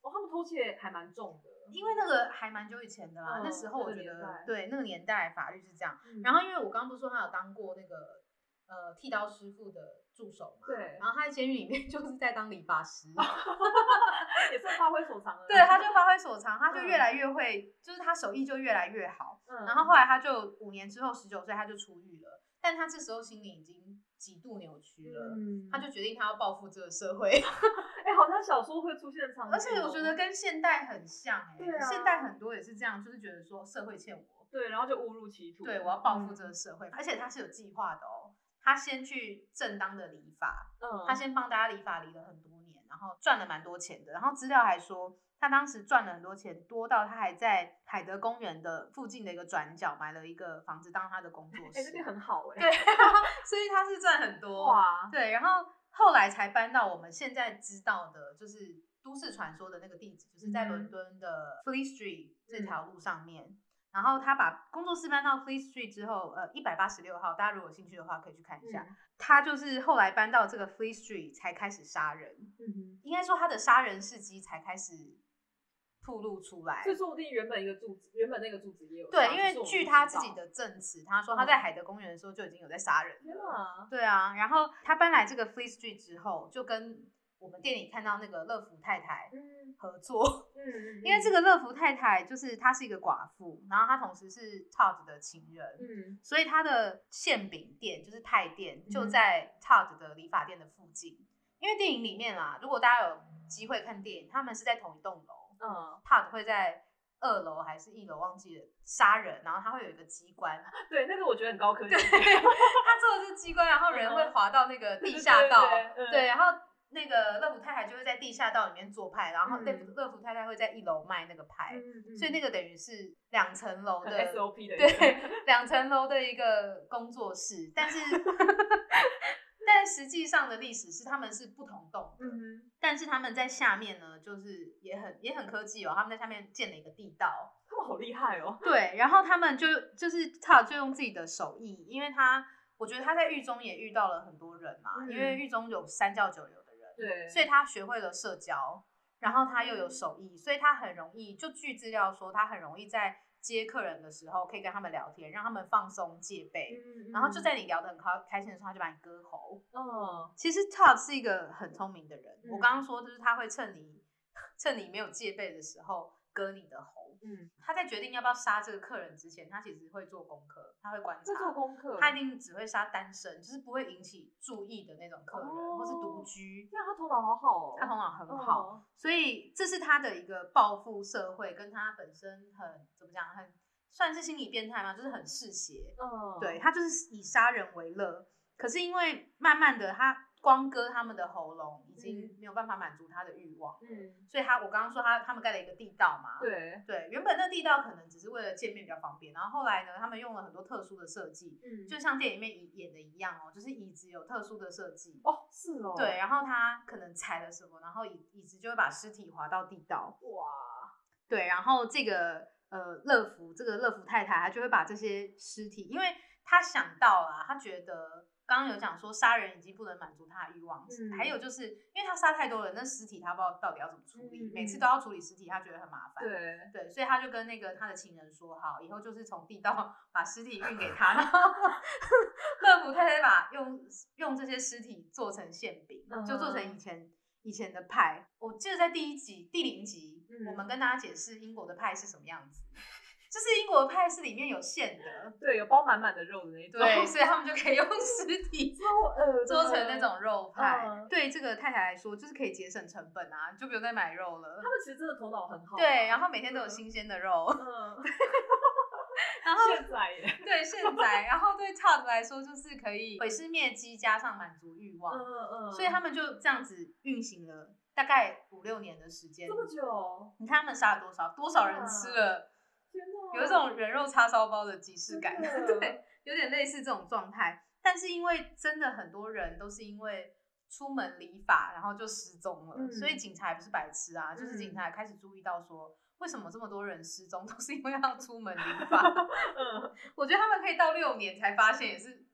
哦，他们偷窃还蛮重的， 因为那个还蛮久以前的啦，嗯、那时候我觉得、那個、对那个年代法律是这样。嗯、然后因为我刚刚不是说他有当过那个呃剃刀师傅的助手嘛， 对， 然后他在监狱里面就是在当理发师， 也是发挥所长的。 对，他就发挥所长，他就越来越会，嗯、就是他手艺就越来越好。嗯、然后后来他就五年之后，十九岁他就出狱了，但他这时候心里已经极度扭曲了，嗯、他就决定他要报复这个社会。 哎、欸，好像小说会出现的场景、哦， 而且我觉得跟现代很像哎、欸， 对啊， 现代很多也是这样，就是觉得说社会欠我， 对，然后就误入歧途， 对，我要报复这个社会，嗯、而且他是有计划的哦。他先去正当的理发，嗯，他先帮大家理发理了很多年，然后赚了蛮多钱的。然后资料还说，他当时赚了很多钱，多到他还在海德公园的附近的一个转角买了一个房子当他的工作室。 哎、欸，这边很好哎、欸。 对，所以他是赚很多哇。 对，然后后来才搬到我们现在知道的，就是都市传说的那个地址，就是在伦敦的 Fleet Street 这条路上面。嗯，然后他把工作室搬到 Fleet Street 之后，呃，一百八十六号，大家如果有兴趣的话可以去看一下。嗯、他就是后来搬到这个 Fleet Street 才开始杀人，嗯、应该说他的杀人事迹才开始暴露出来。 这说不定原本一个住址，原本那个住址也有。 对，因为据他自己的证词，他说他在海德公园的时候就已经有在杀人了。 天啊！ 对啊，然后他搬来这个 Fleet Street 之后，就跟我们店里看到那个乐福太太合作，嗯嗯、因为这个乐福太太就是她是一个寡妇，然后她同时是 Todd 的情人，嗯、所以她的馅饼店就是太店就在 Todd 的理发店的附近。因为电影里面啦，如果大家有机会看电影，他们是在同一栋楼，嗯 Todd 会在二楼还是一楼忘记了杀人，然后他会有一个机关， 对，那个我觉得很高科技， 对，他做的是机关，然后人会滑到那个地下道，对, 对, 对, 对, 对，然后那个乐福太太就会在地下道里面做派，然后乐福、嗯、乐福太太会在一楼卖那个派，嗯嗯、所以那个等于是两层楼的 S O P 的， 对，两层楼的一个工作室，但是但实际上的历史是他们是不同栋的，嗯、但是他们在下面呢，就是也很也很科技哦，他们在下面建了一个地道， 他们好厉害哦， 对，然后他们就就是他就用自己的手艺，因为他我觉得他在狱中也遇到了很多人嘛，嗯、因为狱中有三教九流的。 对， 所以他学会了社交，然后他又有手艺，所以他很容易，就据资料说，他很容易在接客人的时候可以跟他们聊天，让他们放松戒备，嗯嗯、然后就在你聊得很开心的时候，他就把你割喉。嗯，其实 Todd 是一个很聪明的人，嗯、我刚刚说就是他会趁你趁你没有戒备的时候割你的喉。嗯，他在决定要不要杀这个客人之前，他其实会做功课，他会观察， 做功课， 他一定只会杀单身，就是不会引起注意的那种客人，哦、或是独居。 对啊，他头脑好好哦， 他头脑很好，哦、所以这是他的一个报复社会，跟他本身很怎么讲，很算是心理变态嘛，就是很嗜血。嗯，对，他就是以杀人为乐，可是因为慢慢的他。光割他们的喉咙已经没有办法满足他的欲望，嗯，所以他我刚刚说他他们盖了一个地道嘛， 对对，原本那地道可能只是为了见面比较方便，然后后来呢，他们用了很多特殊的设计，嗯，就像电影里面演的一样哦，就是椅子有特殊的设计， 哦，是哦， 对，然后他可能踩了什么，然后椅椅子就会把尸体滑到地道， 哇， 对，然后这个呃乐福这个乐福太太，她就会把这些尸体，因为她想到啊，她觉得。刚刚有讲说杀人已经不能满足他的欲望，嗯、还有就是因为他杀太多人，那尸体他不知道到底要怎么处理，嗯、每次都要处理尸体，他觉得很麻烦。 对对，所以他就跟那个他的情人说好，以后就是从地道把尸体运给他，然后乐福太太把用用这些尸体做成馅饼，嗯、就做成以前以前的派。我记得在第一集第零集，嗯、我们跟大家解释英国的派是什么样子。就是英国的派是里面有馅的， 对，有包满满的肉的那种， 对，所以他们就可以用尸体做成那种肉派。嗯、对这个太太来说，就是可以节省成本啊，就不用再买肉了。 他们其实真的头脑很好、啊， 对，然后每天都有新鲜的肉，嗯， 然后现在耶， 对现在，然后对 Todd 来说就是可以毁尸灭迹加上满足欲望，嗯嗯，所以他们就这样子运行了大概五六年的时间， 这么久， 你看他们杀了多少，多少人吃了。有一种人肉叉烧包的即视感，对，有点类似这种状态。但是因为真的很多人都是因为出门理发，然后就失踪了，嗯、所以警察也不是白痴啊，嗯、就是警察也开始注意到说，为什么这么多人失踪，都是因为要出门理发。嗯、我觉得他们可以到六年才发现，也是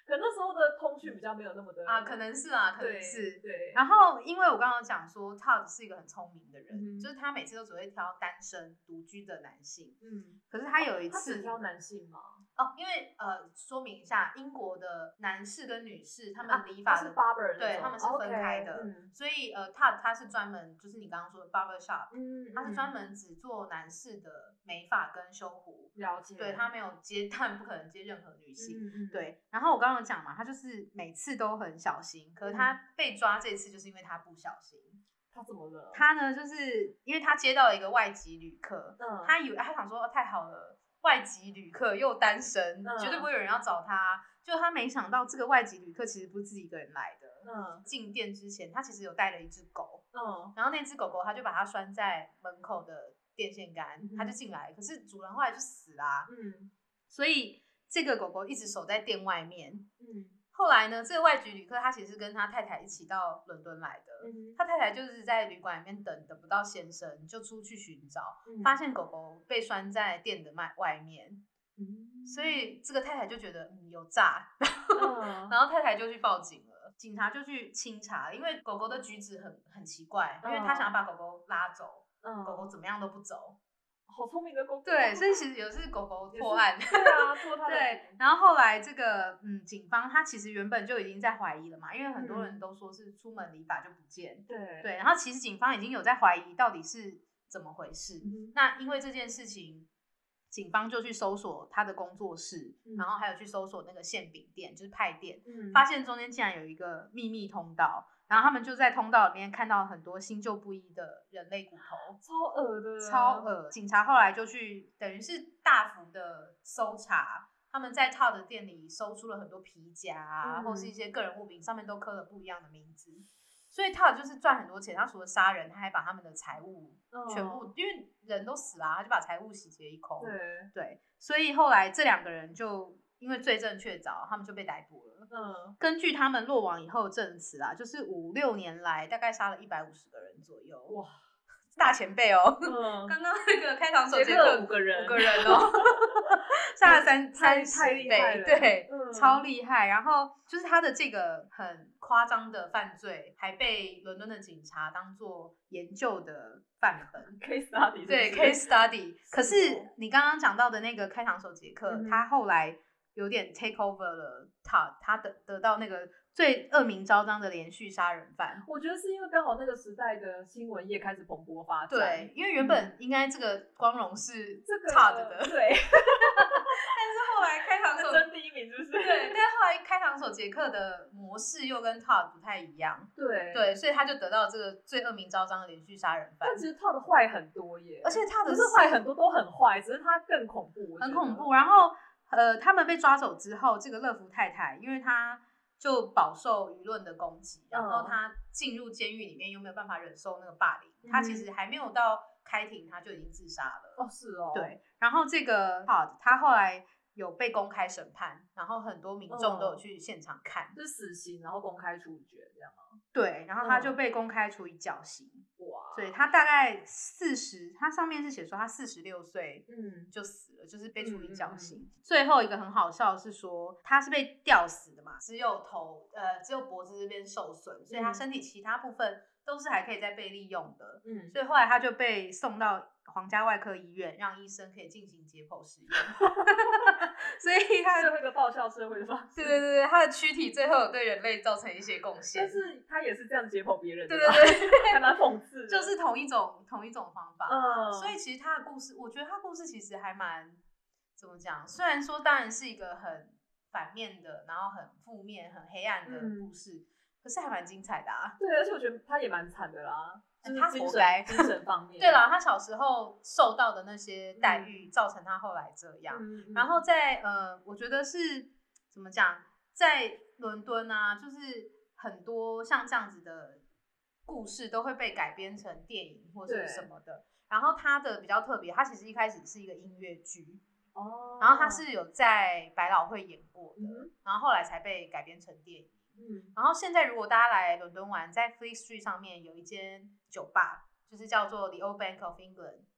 可能那时候的通讯比较没有那么的啊，可能是啊，可能是。 对。对然后，因为我刚刚讲说 Todd 是一个很聪明的人， 嗯、 就是他每次都只会挑单身独居的男性。 嗯， 可是他有一次， 哦、他只挑男性吗？ 哦，因为呃，说明一下，英国的男士跟女士他们理发的， 啊、他是 barber 对，他们是分开的， okay, 嗯、 所以呃 ，Todd 他是专门，就是你刚刚说的 barber shop， 嗯， 他是专门只做男士的美发跟修胡， 了解， 对，他没有接，当然不可能接任何女性， 嗯嗯， 对。然后我刚刚讲嘛，他就是每次都很小心，可是他被抓这次就是因为他不小心。 他怎么了？ 他呢，就是因为他接到了一个外籍旅客，嗯、他以为他想说、哦、太好了，外籍旅客又单身，嗯、绝对不会有人要找他。就他没想到这个外籍旅客其实不是自己一个人来的。嗯，进店之前他其实有带了一只狗，嗯，然后那只狗狗他就把它拴在门口的电线杆，嗯、他就进来，可是主人后来就死啦、啊，嗯，所以这个狗狗一直守在店外面，嗯。后来呢，这个外籍旅客他其实是跟他太太一起到伦敦来的，嗯、他太太就是在旅馆里面等，等不到先生，就出去寻找，嗯、发现狗狗被拴在店的外面，嗯、所以这个太太就觉得嗯有诈，嗯、然后太太就去报警了，警察就去清查，因为狗狗的举止很很奇怪，因为他想要把狗狗拉走，嗯、狗狗怎么样都不走。 好聪明的狗狗， 对，所以其实有是狗狗破案， 对啊，破它的对。然后后来这个嗯，警方他其实原本就已经在怀疑了嘛，因为很多人都说是出门理发就不见， 对对。然后其实警方已经有在怀疑到底是怎么回事。嗯、那因为这件事情，警方就去搜索他的工作室，嗯、然后还有去搜索那个馅饼店，就是派店，嗯、发现中间竟然有一个秘密通道。然后他们就在通道里面看到很多新旧不一的人类骨头， 超恶的， 超恶。警察后来就去，等于是大幅的搜查，他们在Todd的店里搜出了很多皮夹啊，嗯、或是一些个人物品，上面都刻了不一样的名字。所以Todd就是赚很多钱，他除了杀人，他还把他们的财物全部，嗯、因为人都死了，他就把财物洗劫一空。 对对，所以后来这两个人就因为罪证确凿，他们就被逮捕了。嗯，根据他们落网以后证词啊，就是五六年来大概杀了一百五十个人左右。哇，大前辈哦！嗯、刚刚那个开膛手杰克五个人， 五个人哦，杀了三三十倍，对， 嗯、 超厉害。然后就是他的这个很夸张的犯罪，还被伦敦的警察当作研究的范本 ，case study， 对 case study。可是你刚刚讲到的那个开膛手杰克，嗯、他后来有点 take over 了他，他得得到那个最恶名昭彰的连续杀人犯。 我觉得是因为刚好那个时代的新闻业开始蓬勃发展。 对，因为原本应该这个光荣是这个 Todd 的， 对。 但是后来开膛手真第一名是不是？ 对，但是后来开膛手杰克的模式又跟 Todd 不太一样。 对对，所以他就得到这个最恶名昭彰的连续杀人犯。 但其实 Todd 坏很多耶， 而且 Todd 不是坏很多都很坏，只是他更恐怖， 很恐怖。然后呃，他们被抓走之后，这个乐福太太，因为她就饱受舆论的攻击，然后她进入监狱里面又没有办法忍受那个霸凌，她、嗯、其实还没有到开庭，她就已经自杀了。 哦，是哦。 对，然后这个 Todd 他后来有被公开审判，然后很多民众都有去现场看， 就是死刑，然后公开处决这样吗？ 对，然后他就被公开处以绞刑。 哇！ 所以他大概四十，他上面是写说他四十六岁，嗯，就死了，就是被处以绞刑。嗯嗯嗯、最后一个很好笑的是说，他是被吊死的嘛，只有头，呃，只有脖子这边受损，所以他身体其他部分都是还可以再被利用的。嗯，所以后来他就被送到皇家外科医院，让医生可以进行解剖实验。所以他最后一个爆笑社会的方式， 对对对，他的躯体最后有对人类造成一些贡献， 但是他也是这样解剖别人的， 对对对， 还蛮讽刺的， 就是同一种同一种方法。嗯，所以其实他的故事，我觉得他故事其实还蛮怎么讲？虽然说当然是一个很反面的，然后很负面、很黑暗的故事，嗯、可是还蛮精彩的啊。 对，而且我觉得他也蛮惨的啦。就是他活该精神方面， 对啦，他小时候受到的那些待遇，造成他后来这样。嗯嗯、然后在呃，我觉得是怎么讲，在伦敦啊，就是很多像这样子的故事都会被改编成电影或者什么的。然后他的比较特别，他其实一开始是一个音乐剧哦，然后他是有在百老汇演过的，嗯、然后后来才被改编成电影。嗯，然后现在如果大家来伦敦玩，在 Fleet Street 上面有一间酒吧，就是叫做 The Old Bank of England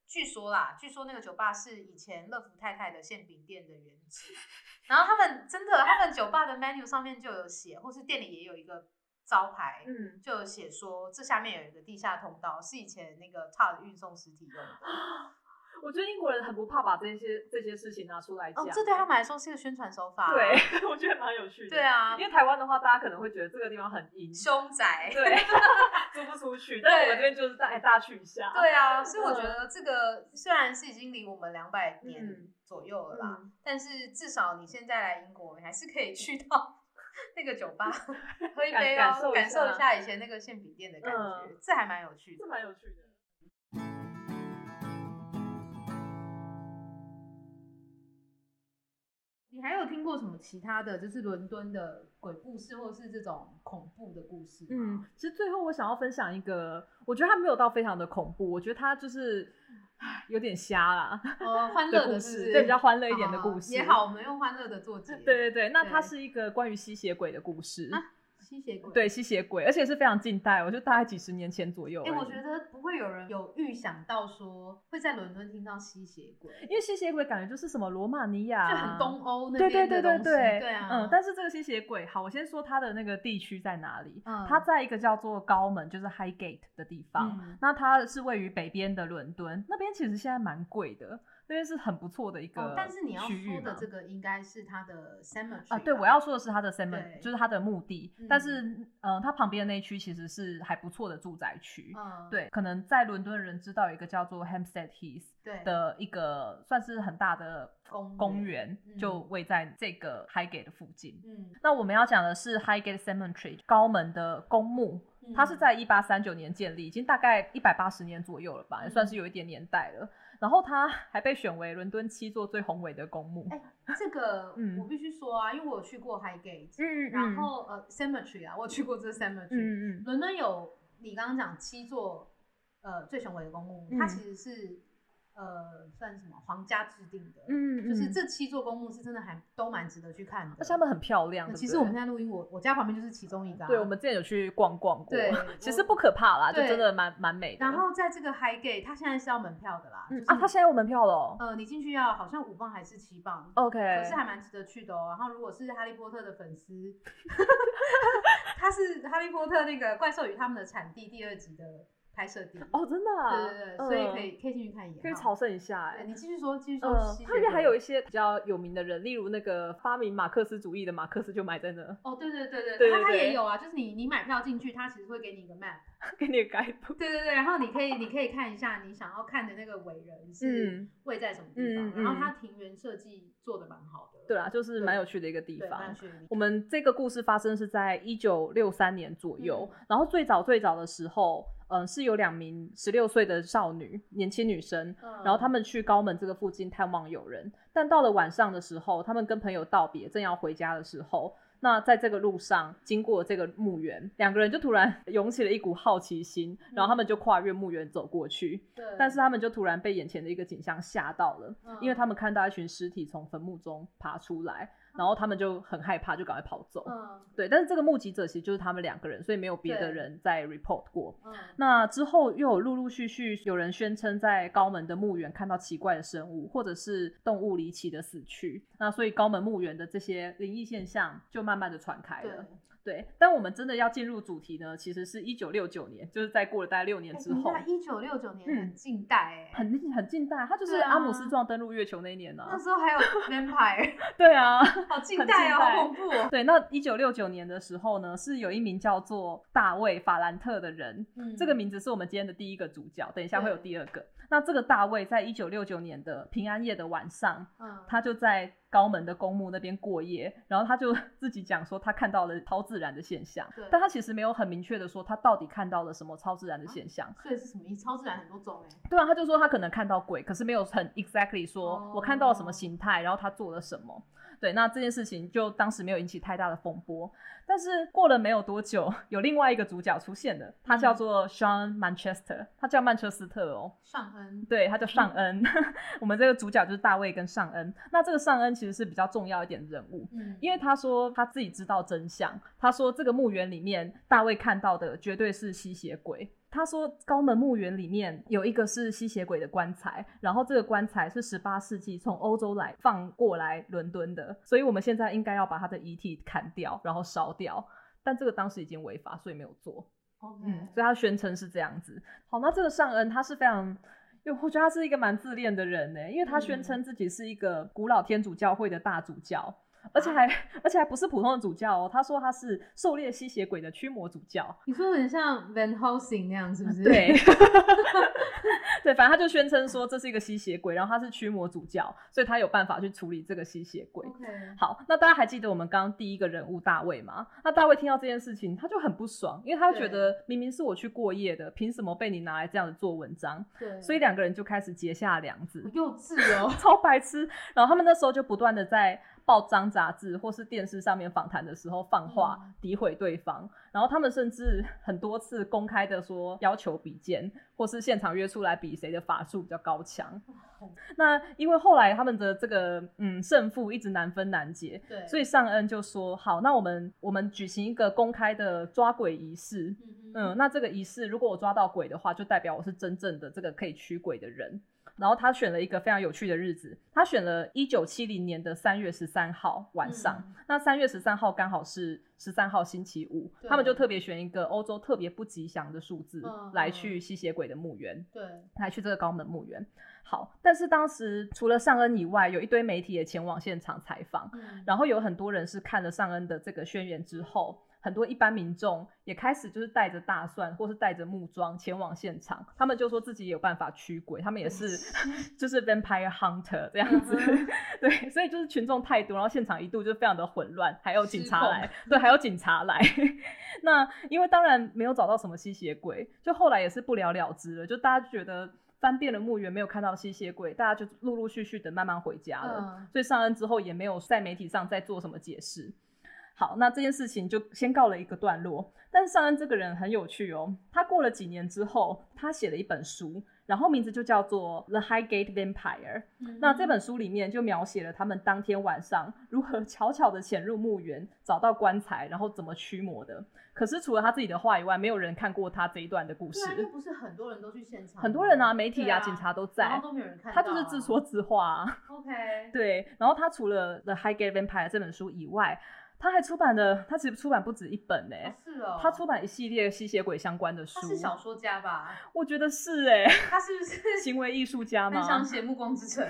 据说啦，据说那个酒吧是以前乐福太太的馅饼店的原址，然后他们真的，他们酒吧的 menu 上面就有写，或是店里也有一个招牌，嗯，就有写说这下面有一个地下通道，是以前那个 T A 的运送实体用的。 我觉得英国人很不怕把这些这些事情拿出来讲， 哦，这对他们来说是一个宣传手法、啊。 对，我觉得蛮有趣的。 对啊， 因为台湾的话，大家可能会觉得这个地方很阴、 凶宅， 对，租不出去。但我们这边就是带大家去一下。 对啊，所以我觉得这个虽然是已经离我们两百年左右了啦、嗯，但是至少你现在来英国，你还是可以去到那个酒吧喝一杯哦，感受一下以前那个馅饼店的感觉，嗯、这还蛮有趣的， 这蛮有趣的。 你还有听过什么其他的就是伦敦的鬼故事或是这种恐怖的故事吗？ 嗯，其实最后我想要分享一个，我觉得它没有到非常的恐怖，我觉得它就是有点瞎啦， 哦，欢乐的故事， 对，比较欢乐一点的故事、 哦、也好，我们用欢乐的做结。 对对对，那它是一个关于吸血鬼的故事。 啊，吸血鬼， 对，吸血鬼，而且是非常近代，我觉得大概几十年前左右。 哎、欸，我觉得不会有人有预想到说会在伦敦听到吸血鬼， 因为吸血鬼感觉就是什么罗马尼亚、啊， 就很东欧那边的东西。 对对对对对， 对啊。 嗯，但是这个吸血鬼，好，我先说它的那个地区在哪里。 嗯， 它在一个叫做高门，就是 Highgate 的地方。嗯、那它是位于北边的伦敦，那边其实现在蛮贵的。那边是很不错的一个区域、哦、 但是你要说的这个应该是它的 cemetery 啊，对，我要说的是它的 cemetery， 就是它的墓地。嗯、但是，呃，它旁边的那一区其实是还不错的住宅区。嗯，对，可能在伦敦人知道有一个叫做 Hampstead Heath 的一个算是很大的公园，嗯、就位在这个 Highgate 的附近。嗯，那我们要讲的是 Highgate Cemetery 高门的公墓。它是在一八三九年建立，已经大概一百八十年左右了吧，也算是有一点年代了。然后它还被选为伦敦七座最宏伟的公墓。 哎、欸，这个我必须说啊，嗯、因为我有去过 Highgate， 嗯，然后呃 Cemetery 啊，我有去过这个 Cemetery， 嗯嗯，伦敦有你刚刚讲七座呃最雄伟的公墓，嗯、它其实是。呃，算什么皇家制定的，嗯，就是这七座公墓是真的还都蛮值得去看的， 而且他们很漂亮。 其实我们现在录音，我我家旁边就是其中一个、啊， 对，我们之前有去逛逛过， 对， 其实不可怕啦，就真的蛮蛮美的。 然后在这个 Highgate， 它现在是要门票的啦， 嗯、 就是、 啊，它现在有门票了、哦， 呃，你进去要好像五磅还是七磅 ，OK， 可是还蛮值得去的哦。然后如果是哈利波特的粉丝，它是哈利波特那个怪兽与他们的产地第二集的。拍摄地哦，真的啊， 对对对，嗯、所以可以可以进去看一眼， 可以朝圣一下哎、 欸。你继续说，继续说。 嗯，它里面还有一些比较有名的人，例如那个发明马克思主义的马克思就埋在那。 哦，对对对对，对它它也有啊，就是你你买票进去，它其实会给你一个 map， 给你个 guide。 对对对，然后你可以你可以看一下你想要看的那个伟人是位在什么地方，嗯、然后它庭园设计做的蛮好的。 对啊，就是蛮有趣的一个地方。 蛮有趣的。 我们这个故事发生是在一九六三年左右，嗯、然后最早最早的时候。嗯，是有两名十六岁的少女，年轻女生，嗯、然后他们去高门这个附近探望友人，但到了晚上的时候，他们跟朋友道别，正要回家的时候，那在这个路上经过这个墓园，两个人就突然涌起了一股好奇心，然后他们就跨越墓园走过去，对、嗯，但是他们就突然被眼前的一个景象吓到了，嗯、因为他们看到一群尸体从坟墓中爬出来。然后他们就很害怕，就赶快跑走。嗯，对，但是这个目击者其实就是他们两个人，所以没有别的人在 report 过。嗯，那之后又有陆陆续续有人宣称在高门的墓园看到奇怪的生物，或者是动物离奇的死去。那所以高门墓园的这些灵异现象就慢慢的传开了。对，但我们真的要进入主题呢，其实是一九六九年，就是在过了大概六年之后。 一九六九年很近代哎、欸， 很很近代，它就是阿姆斯壮登陆月球那一年呢、啊。 那时候还有 vampire。 对啊， 好近代哦，好恐怖哦。 对，那一九六九年的时候呢，是有一名叫做大卫·法兰特的人，嗯、这个名字是我们今天的第一个主角，等一下会有第二个。那这个大卫在一九六九年的平安夜的晚上，嗯、他就在高门的公墓那边过夜，然后他就自己讲说他看到了超自然的现象，但他其实没有很明确的说他到底看到了什么超自然的现象。啊、 所以是什么意思？超自然很多种哎。 对啊，他就说他可能看到鬼，可是没有很 exactly 说我看到了什么形态，然后他做了什么。对，那这件事情就当时没有引起太大的风波，但是过了没有多久，有另外一个主角出现了，他叫做 Sean Manchester， 他叫曼彻斯特哦， 尚恩， 对，他叫尚恩。嗯、我们这个主角就是大卫跟尚恩。那这个尚恩其实是比较重要一点的人物，嗯，因为他说他自己知道真相，他说这个墓园里面大卫看到的绝对是吸血鬼。 他说高门墓园里面有一个是吸血鬼的棺材，然后这个棺材是十八世纪从欧洲来放过来伦敦的，所以我们现在应该要把他的遗体砍掉然后烧掉，但这个当时已经违法，所以没有做。 Okay. 嗯，所以他宣称是这样子。好，那这个尚恩他是非常，因为我觉得他是一个蛮自恋的人耶，因为他宣称自己是一个古老天主教会的大主教，而且还、啊、而且还不是普通的主教哦，他说他是狩猎吸血鬼的驱魔主教。 你说很像 Van Helsing 那样是不是？ 对对，反正他就宣称说这是一个吸血鬼，然后他是驱魔主教，所以他有办法去处理这个吸血鬼。 Okay. 好，那大家还记得我们刚刚第一个人物大卫吗？那大卫听到这件事情他就很不爽，因为他觉得明明是我去过夜的，凭什么被你拿来这样子做文章？对，所以两个人就开始结下梁子。 幼稚哦超白痴。然后他们那时候就不断的在报章杂志或是电视上面访谈的时候放话诋毁对方，然后他们甚至很多次公开的说要求比肩，或是现场约出来比谁的法术比较高强。那因为后来他们的这个嗯胜负一直难分难解，对，所以尚恩就说好，那我们我们举行一个公开的抓鬼仪式。嗯, 嗯那这个仪式如果我抓到鬼的话，就代表我是真正的这个可以驱鬼的人。然后他选了一个非常有趣的日子，他选了一九七零年的三月十三号晚上。嗯、那三月十三号刚好是十三号星期五，他们就特别选一个欧洲特别不吉祥的数字、嗯、来去吸血鬼的墓园，对，来去这个高门墓园。好，但是当时除了尚恩以外，有一堆媒体也前往现场采访、嗯、然后有很多人是看了尚恩的这个宣言之后，很多一般民众也开始就是带着大蒜或是带着木桩前往现场，他们就说自己也有办法驱鬼，他们也是就是 vampire hunter 这样子、uh-huh. 对，所以就是群众太多，然后现场一度就非常的混乱，还有警察来，对，还有警察来那因为当然没有找到什么吸血鬼，就后来也是不了了之了，就大家觉得翻遍了墓园没有看到吸血鬼，大家就陆陆续续的慢慢回家了、uh-huh. 所以尚恩之后也没有在媒体上再做什么解释。好，那这件事情就先告了一个段落。但是尚恩这个人很有趣哦，他过了几年之后，他写了一本书，然后名字就叫做 The Highgate Vampire、嗯、那这本书里面就描写了他们当天晚上如何悄悄的潜入墓园，找到棺材，然后怎么驱魔的。可是除了他自己的话以外，没有人看过他这一段的故事。 对啊，因为不是很多人都去现场， 很多人啊，媒体啊，啊警察都在， 然后都没有人看到、啊、 他就是自说自话、啊、 OK， 对。然后他除了 The Highgate Vampire 这本书以外，他还出版了，他其实出版不止一本耶、欸哦、是哦，他出版一系列吸血鬼相关的书。 他是小说家吧？ 我觉得是耶、欸、 他是不是行为艺术家吗？ 很想写暮光之城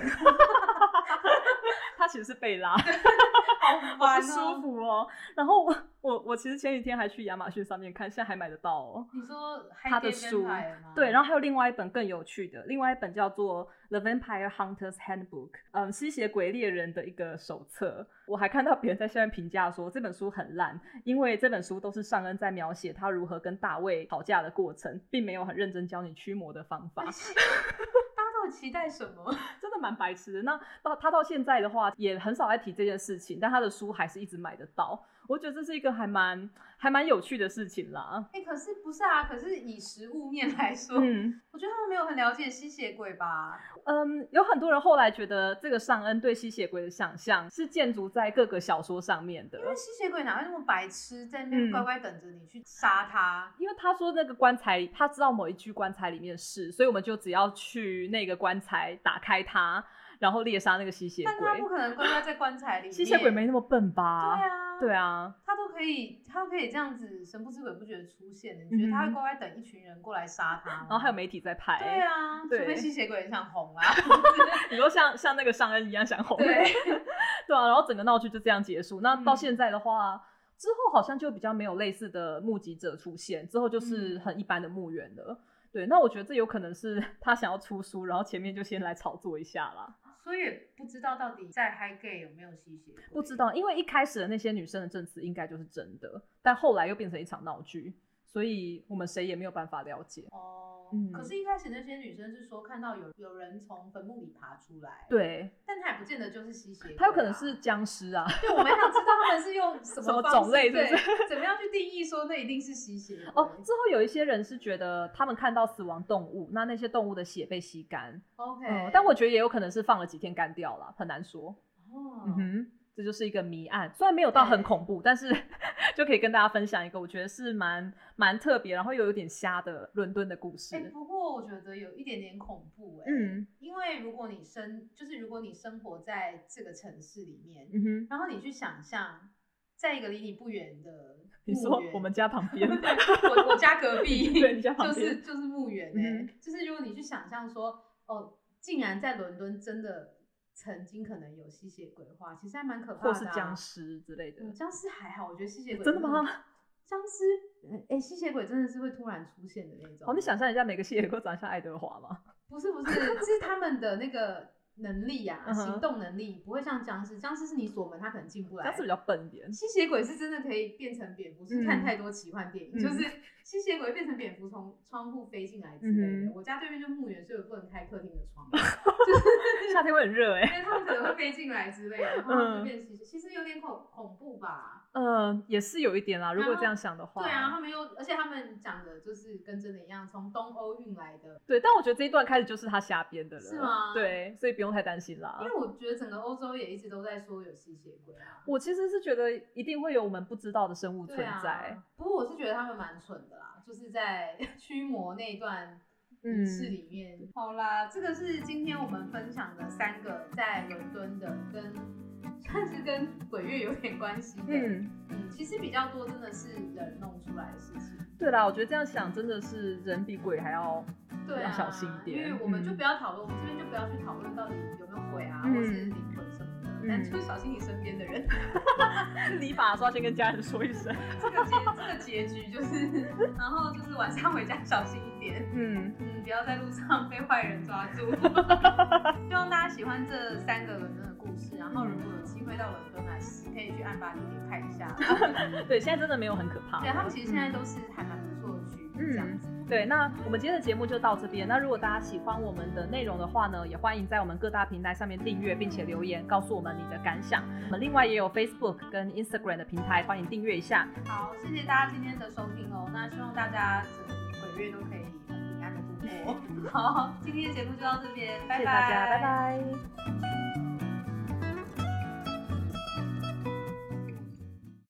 他其实是贝拉好烦哦， 不舒服哦。然后我我我其实前几天还去亚马逊上面看，现在还买得到哦。 你说他的书，对，然后还有另外一本更有趣的，另外一本叫做 The Vampire Hunter's Handbook， 嗯，吸血鬼猎人的一个手册。我还看到别人在下面评价说这本书很烂，因为这本书都是尚恩在描写他如何跟大卫吵架的过程，并没有很认真教你驱魔的方法。 期待什么？ 真的蛮白痴的。那到他到现在的话也很少在提这件事情，但他的书还是一直买得到。我觉得这是一个还蛮还蛮有趣的事情啦。 哎、欸，可是不是啊？可是以实物面来说，嗯，我觉得他们没有很了解吸血鬼吧。 嗯，有很多人后来觉得这个尚恩对吸血鬼的想象是建筑在各个小说上面的， 因为吸血鬼哪会那么白痴，在那边乖乖等着你去杀他、 嗯？因为他说那个棺材，他知道某一具棺材里面是，所以我们就只要去那个棺材打开它，然后猎杀那个吸血鬼。 但他不可能乖乖在棺材里面， 吸血鬼没那么笨吧？ 对啊， 对啊， 他都可以，他都可以这样子神不知鬼不觉的出现的。你觉得他会乖乖等一群人过来杀他吗？ 然后还有媒体在拍。 对啊，对，除非吸血鬼很想红啊。 你说像像那个尚恩一样想红。 对， 对啊，然后整个闹剧就这样结束。那到现在的话。嗯，之后好像就比较没有类似的目击者出现，之后就是很一般的墓园了、嗯、对，那我觉得这有可能是他想要出书，然后前面就先来炒作一下啦。 所以也不知道到底在 Highgate 有没有吸血鬼， 不知道，因为一开始的那些女生的证词应该就是真的，但后来又变成一场闹剧，所以我们谁也没有办法了解。 哦，嗯、可是一开始那些女生是说看到有有人从坟墓里爬出来， 对， 但他也不见得就是吸血鬼、啊， 他有可能是僵尸啊。 对，我没想知道他们是用什么什么种类，是不是？ 怎么样去定义说那一定是吸血鬼？ 哦，之后有一些人是觉得他们看到死亡动物，那那些动物的血被吸干 ，OK，、嗯、 但我觉得也有可能是放了几天干掉了，很难说。 哦， 嗯哼。 这就是一个谜案，虽然没有到很恐怖，但是就可以跟大家分享一个我觉得是蛮蛮特别，然后又有点瞎的伦敦的故事。 哎、欸，不过我觉得有一点点恐怖哎、欸，嗯，因为如果你生就是如果你生活在这个城市里面，嗯哼，然后你去想象，在一个离你不远的你说我们家旁边， 我我家隔壁， 对，你家旁边就是就是墓园哎、欸嗯，就是如果你去想象说，哦，竟然在伦敦真的曾经可能有吸血鬼的话，其实还蛮可怕的、啊， 或是僵尸之类的。 嗯、僵尸还好，我觉得吸血鬼真的吗？ 僵尸，哎、欸，吸血鬼真的是会突然出现的那种。 哦，你想象一下，每个吸血鬼都长得像爱德华吗？ 不是不是，是他们的那个能力呀、啊，行动能力不会像僵尸，僵尸是你锁门，他可能进不来。 僵尸比较笨一点。 吸血鬼是真的可以变成蝙蝠，是看太多奇幻电影，嗯、就是吸血鬼变成蝙蝠从窗户飞进来之类的。嗯、我家对面就墓园，所以我不能开客厅的窗，就是夏天会很热哎、欸， 因为他们可能会飞进来之类的，然后就变吸血，其实有点恐恐怖吧。 嗯，也是有一点啦。如果这样想的话， 对啊，他们又，而且他们讲的就是跟真的一样，从东欧运来的。 对，但我觉得这一段开始就是他瞎编的了， 是吗？ 对，所以不用太担心啦。 因为我觉得整个欧洲也一直都在说有吸血鬼啊。 我其实是觉得一定会有我们不知道的生物存在。 啊、不过我是觉得他们蛮蠢的啦，就是在驱魔那一段仪式里面、嗯。好啦，这个是今天我们分享的三个在伦敦的跟。算是跟鬼月有点关系的，嗯嗯，其实比较多真的是人弄出来的事情。 对啦，我觉得这样想真的是人比鬼还要对啊， 小心一点。 因为我们就不要讨论、嗯，我们这边就不要去讨论到底有没有鬼啊，嗯、或是灵魂什么的，嗯、但就是小心你身边的人。 理发的时候先跟家人说一声。 这个结这个结局就是，然后就是晚上回家小心一点，嗯嗯，不要在路上被坏人抓住。希望大家喜欢这三个伦敦的故事，然后如果有机会到伦敦来，可以去案发地点看一下。 对，现在真的没有很可怕。 对，他们其实现在都是还蛮不错的区域，这样子。 对，那我们今天的节目就到这边。那如果大家喜欢我们的内容的话呢，也欢迎在我们各大平台上面订阅，并且留言告诉我们你的感想。我们另外也有 Facebook 跟 Instagram 的平台，欢迎订阅一下。 好，谢谢大家今天的收听哦。那希望大家整个鬼月都可以很平安的度过。好，今天的节目就到这边，拜拜， 谢谢大家，拜拜。